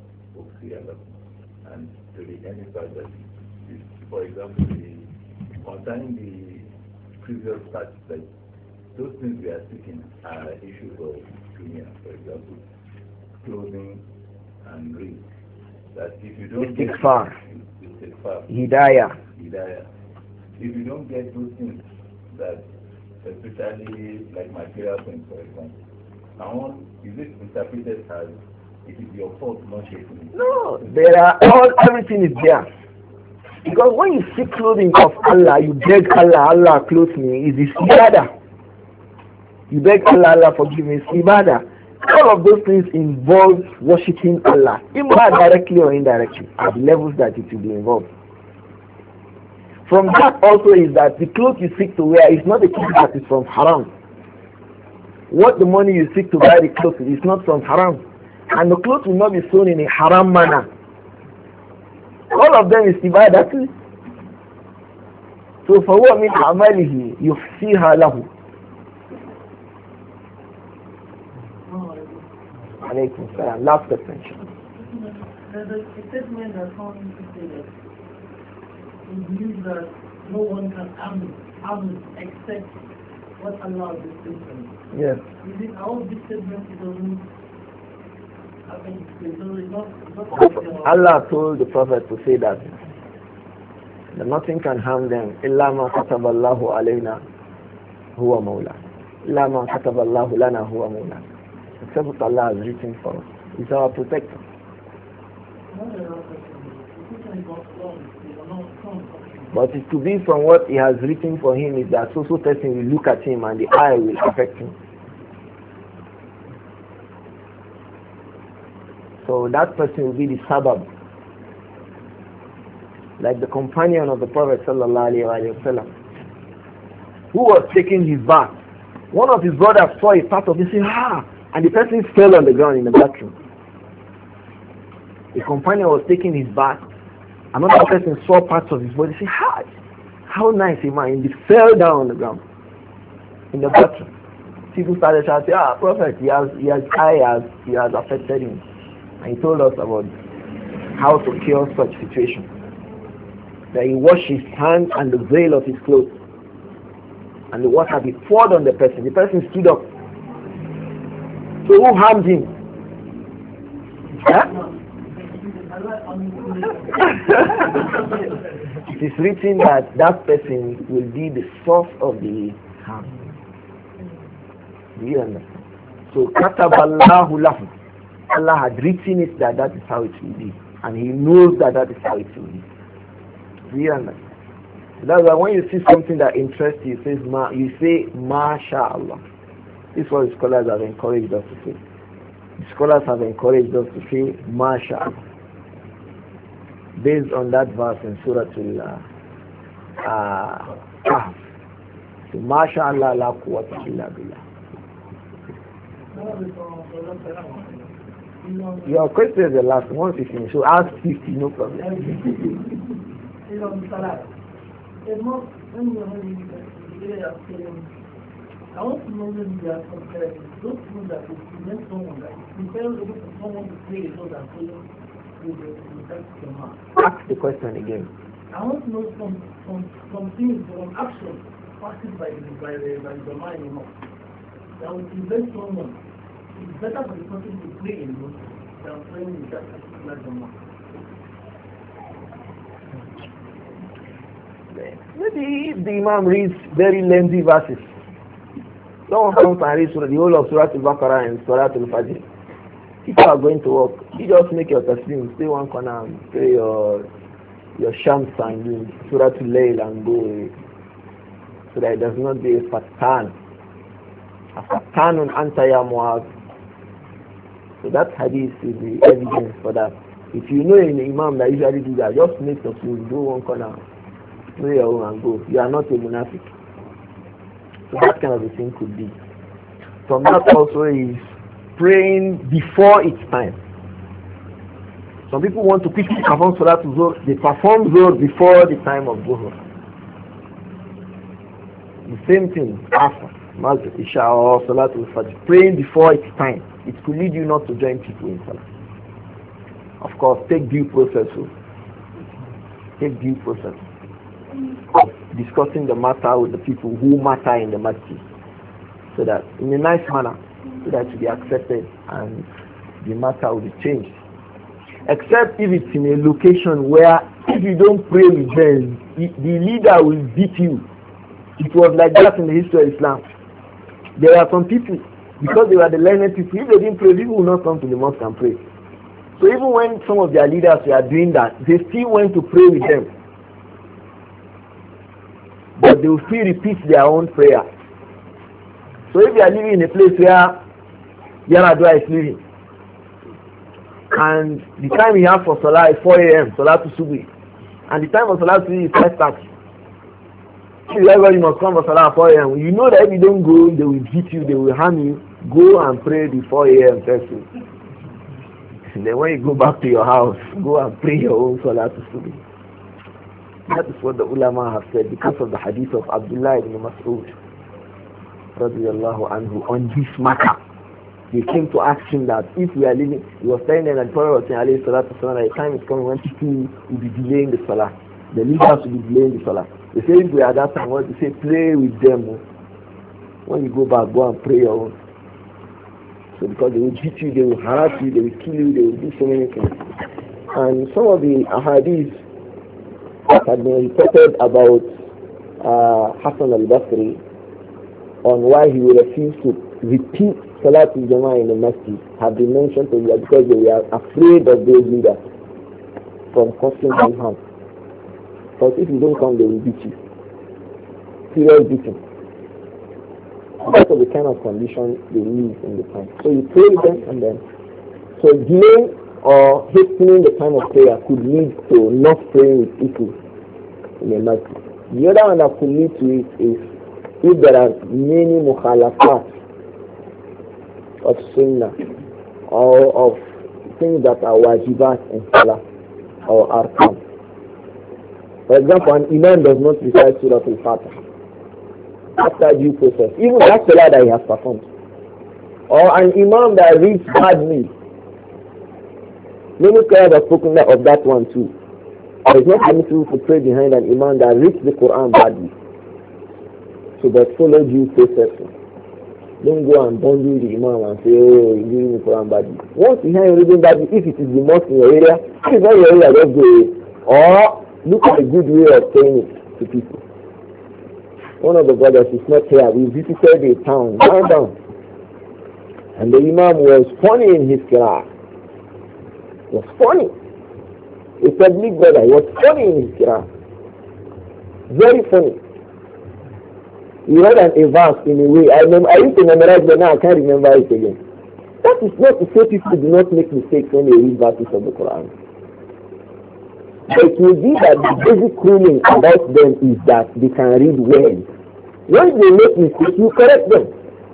S4: and to the ending part that is, for example, the, concerning the previous part, that those things we are speaking are issues of dunya, for example, clothing and ring. That if you don't
S1: Istighfar.
S4: get istighfar,
S1: Hidayah.
S4: hidayah, if you don't get those things, that especially like material things, for example, and one is it interpreted as it is your fault not getting it?
S1: No, there are all everything is there. Because when you seek clothing of Allah, you beg Allah, Allah clothe me, it is ibadah. You beg Allah, Allah forgive me, it's ibadah. All of those things involve worshipping Allah, either directly or indirectly, at the levels that it will be involved. From that also is that the clothes you seek to wear is not a clothes that is from haram. What the money you seek to buy the clothes is not from haram. And the clothes will not be sewn in a haram manner. All of them is ibadah. So for what means amalihi yufsiha lahu. Alaykum salam. Last question.
S5: There's a statement that comes to say that we believe that no one can harm harm except what Allah has stated.
S1: Yes.
S5: Is it our this statement it doesn't happen? So it's not, it's not
S1: Allah told the Prophet to say that, that nothing can harm them. إِلَّا مَا كَتَبَ اللَّهُ عَلَيْنَا هُوَ مَوْلَى إِلَّا مَا كَتَبَ اللَّهُ لَنَا هُوَ مَوْلَى. Except what Allah has written for us. He's our protector. But it to be from what he has written for him is that so-so person will look at him and the eye will affect him. So that person will be the sabab. Like the companion of the Prophet sallallahu alaihi wasallam, who was taking his bath. One of his brothers saw a part of it, said, ah, and the person fell on the ground in the bathroom. The companion was taking his bath. Another person saw parts of his body, said, ah, how nice a man. And he fell down on the ground in the bathroom. People started shouting, ah, Prophet, he has, he has, eye has, he has affected him. And he told us about how to cure such situations. That he washed his hands and the veil of his clothes. And the water be poured on the person. The person stood up. So who harmed him? Huh? It is written that that person will be the source of the harm. Do you understand? So kataballahu lahu. Allah had written it that that is how it will be. And he knows that that is how it will be. Do you understand? That's why when you see something that interests you, says ma, you say MashaAllah. This is what the scholars have encouraged us to say. The scholars have encouraged us to say MashaAllah. Based on that verse in Surah Al-Kahf. So MashaAllah la quwwata illa billah. Your question is the last one. Once you finish, so ask fifty, no problem.
S5: It's not when you're having the I want to know when you are comparing those people that will prevent someone that prepare someone to play so that they will affect the man.
S1: Ask the question again.
S5: I want to know some some some things, some action practiced by the by the by the mind, you know, that will prevent someone. It's better for the person to play alone than playing with that particular man.
S1: Maybe if the Imam reads very lengthy verses, someone comes and reads the whole of Surah Al-Baqarah and Surah Al-Fajr. If you are going to work, you just make your taslim, stay one corner and pray your your shams and do Surah Al-Layl and go away. So that it does not be a fatan. A fatanun anta ya Muaz. So that hadith is the evidence for that. If you know an Imam that usually do that, just make taslim, go one corner. Pray your own and go. You are not a munafiq. So that kind of a thing could be. From that also is praying before its time. Some people want to quickly perform Salat Zuhr. They perform Zuhr before the time of Zuhr. The same thing after Maghrib, Isha or Salat al-Fajr. Praying before its time. It could lead you not to join people in Salah. Of course, take due process. Take due process. Of discussing the matter with the people who matter in the masjid, so that in a nice manner, so that it will be accepted and the matter will be changed. Except if it's in a location where if you don't pray with them, the leader will beat you. It was like that in the history of Islam. There are some people, because they were the learned people, if they didn't pray, people will not come to the mosque and pray. So even when some of their leaders were doing that, they still went to pray with them. But they will still repeat their own prayer. So if you are living in a place where Yaradua is living, and the time you have for Salah is four a m, Salah to Subi, and the time of Salah to Subi is five thirty, if everybody must come for Salah at four a m, you know that if you don't go, they will beat you, they will harm you. Go and pray the four a m first thing. And then when you go back to your house, go and pray your own Salah to Subi. That is what the ulama have said because of the hadith of Abdullah ibn Mas'ud radiyallahu anhu on this matter. They came to ask him that if we are living, he was telling them that the Prophet was saying, alayhi salatu wasalam, that the time is coming when people will be delaying the salah. The leaders will be delaying the salah. They say if we are at that time, what they say, play with them. When you go back, go and pray your own. So because they will beat you, they will harass you, they will kill you, they will do so many things. And some of the ahadith that had been reported about uh, Hassan al-Basri on why he would refuse to repeat Salat al-Jama'ah in the masjid have been mentioned to you because they were afraid of those leaders from causing them harm. Because if you don't come, they will beat you. Serious beating. That's the kind of condition they live in the time. So you pray with them and then. So delaying or hastening the time of prayer could lead to not praying with people in the masjid. The other one that could lead to it is if there are many mukhalafat of sunnah or of things that are wajibat in salah or arkan. For example, an imam does not recite Surah Al-Fatiha after due process, even that salah that he has performed. Or an imam that reads badly. Many scholars have spoken of that one too. It is not permissible to pray behind an imam that reads the Quran badly. So but follow due process. Don't go and bundle the imam and say, oh, you're reading the Quran badly. Once you hear reading badly, if it is the mosque in your area, if it's not your area, just go away. Or look at a good way of saying it to people. One of the brothers is not here. We visited a town, down, down. And the imam was funny in his qira'ah. He was funny. A public brother, he was funny in his qira'ah. Very funny. He read an a verse in a way. I, mem- I used to memorize, but now I can't remember it again. That is not to say people do not make mistakes when they read verses of the Quran. But it will be that the basic ruling about them is that they can read well. When they make mistakes, you correct them.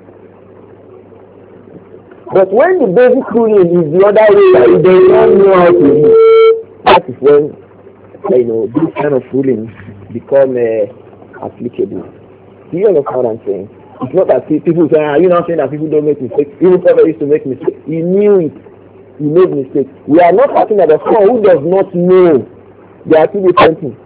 S1: But when the basic ruling is the other way, that they don't know how to read, that is when, you know, this kind of rulings become uh, applicable. Do you understand what I'm saying? It's not that people say, are you not saying that people don't make mistakes? Even Prophet used to make mistakes. He knew it. He made mistakes. We are not talking about someone who does not know. They are two different things.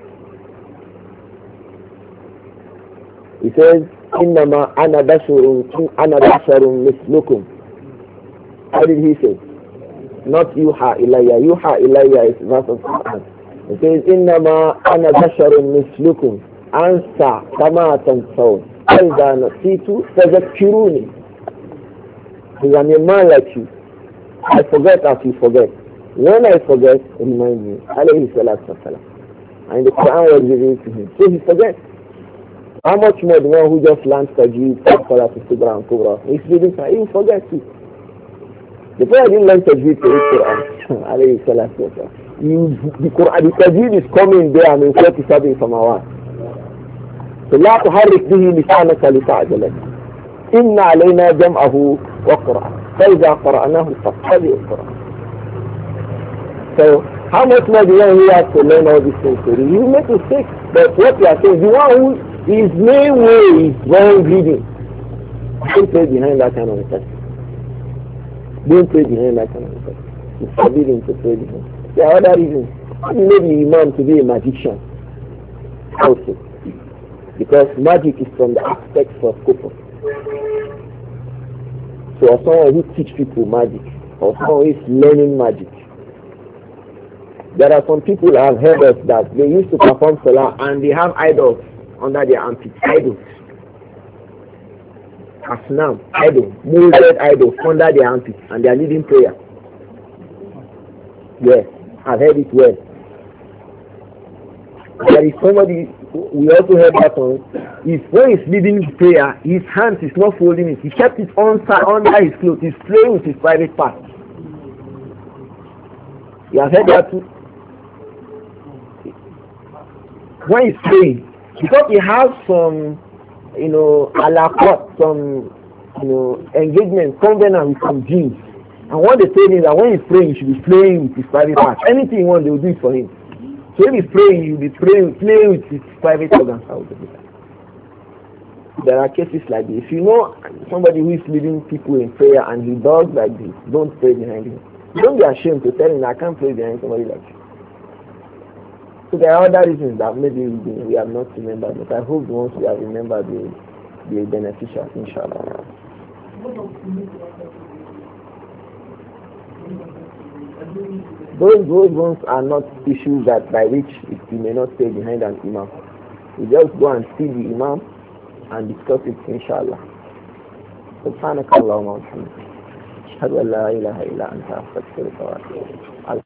S1: He says, إِنَّمَا أَنَا بَشَرٌ أَنَا بَشَرٌ مِثْلُكُمْ. How did he say? Not yuha ilayya. Yuha ilayya is verse of Quran. It says, إِنَّمَا أَنَا بَشَرٌ مِثْلُكُمْ. Answer kama tansawun. Either nasitu tadhakkiruni. Because I'm a man like you. I forget as you forget. When I forget, remind me. Alayhi salatu wasalam. And the Quran was revealed to him. So he forgets. How much more the one who just learns tajweed, Salah to Sugra and Kubra? He's reading, he will forget it. The Prophet didn't learn tajweed to read Quran. Alayhi salatu wasalam. The Quran, the tajweed is coming there and in forty-seven from our فلا تحرك به لسانك لتعجل إن علينا جمعه وقرأ فإذا قرأناه فاتبع القرآن. So how much more do you have to learn all these things? You make mistakes, but what you are saying, the one who his main way is wrong reading. Don't play behind that kind of mistake. Don't play behind that kind of mistake. It's forbidden to play behind. There are other reasons. You made the imam to be a magician also. Because magic is from the aspects of kufr. So or someone who teach people magic, or someone who is learning magic. There are some people I have heard of that they used to perform salah and they have idols under their armpits. Idols. Asnam, idol, molded idols under their armpits and they are leading prayer. Yes, I've heard it well. There is somebody, we also heard that one, if when he's leading prayer, his hands is not folding it. He kept it on, under his clothes. He's playing with his private part. You have heard that too? When he's praying, because he has some, you know, alaqat, some, you know, engagement, covenant with some genes. And what they tell him is that when he's praying, he should be playing with his private part. Anything he wants, they will do it for him. So if he's praying, he'll be praying, playing with his private organs. There are cases like this. If you know somebody who is leading people in prayer and he does like this, don't pray behind him. Don't be ashamed to tell him, I can't pray behind somebody like you. So there are other reasons that maybe we, we have not remembered, but I hope once we have remembered the, the beneficial, inshallah. Those, those ones are not issues that by which you may not stay behind an imam. You just go and see the imam and discuss it, inshallah. سبحانك اللهم وبحمدك أشهد أن لا إله إلا أنت أستغفرك وأتوب إليك.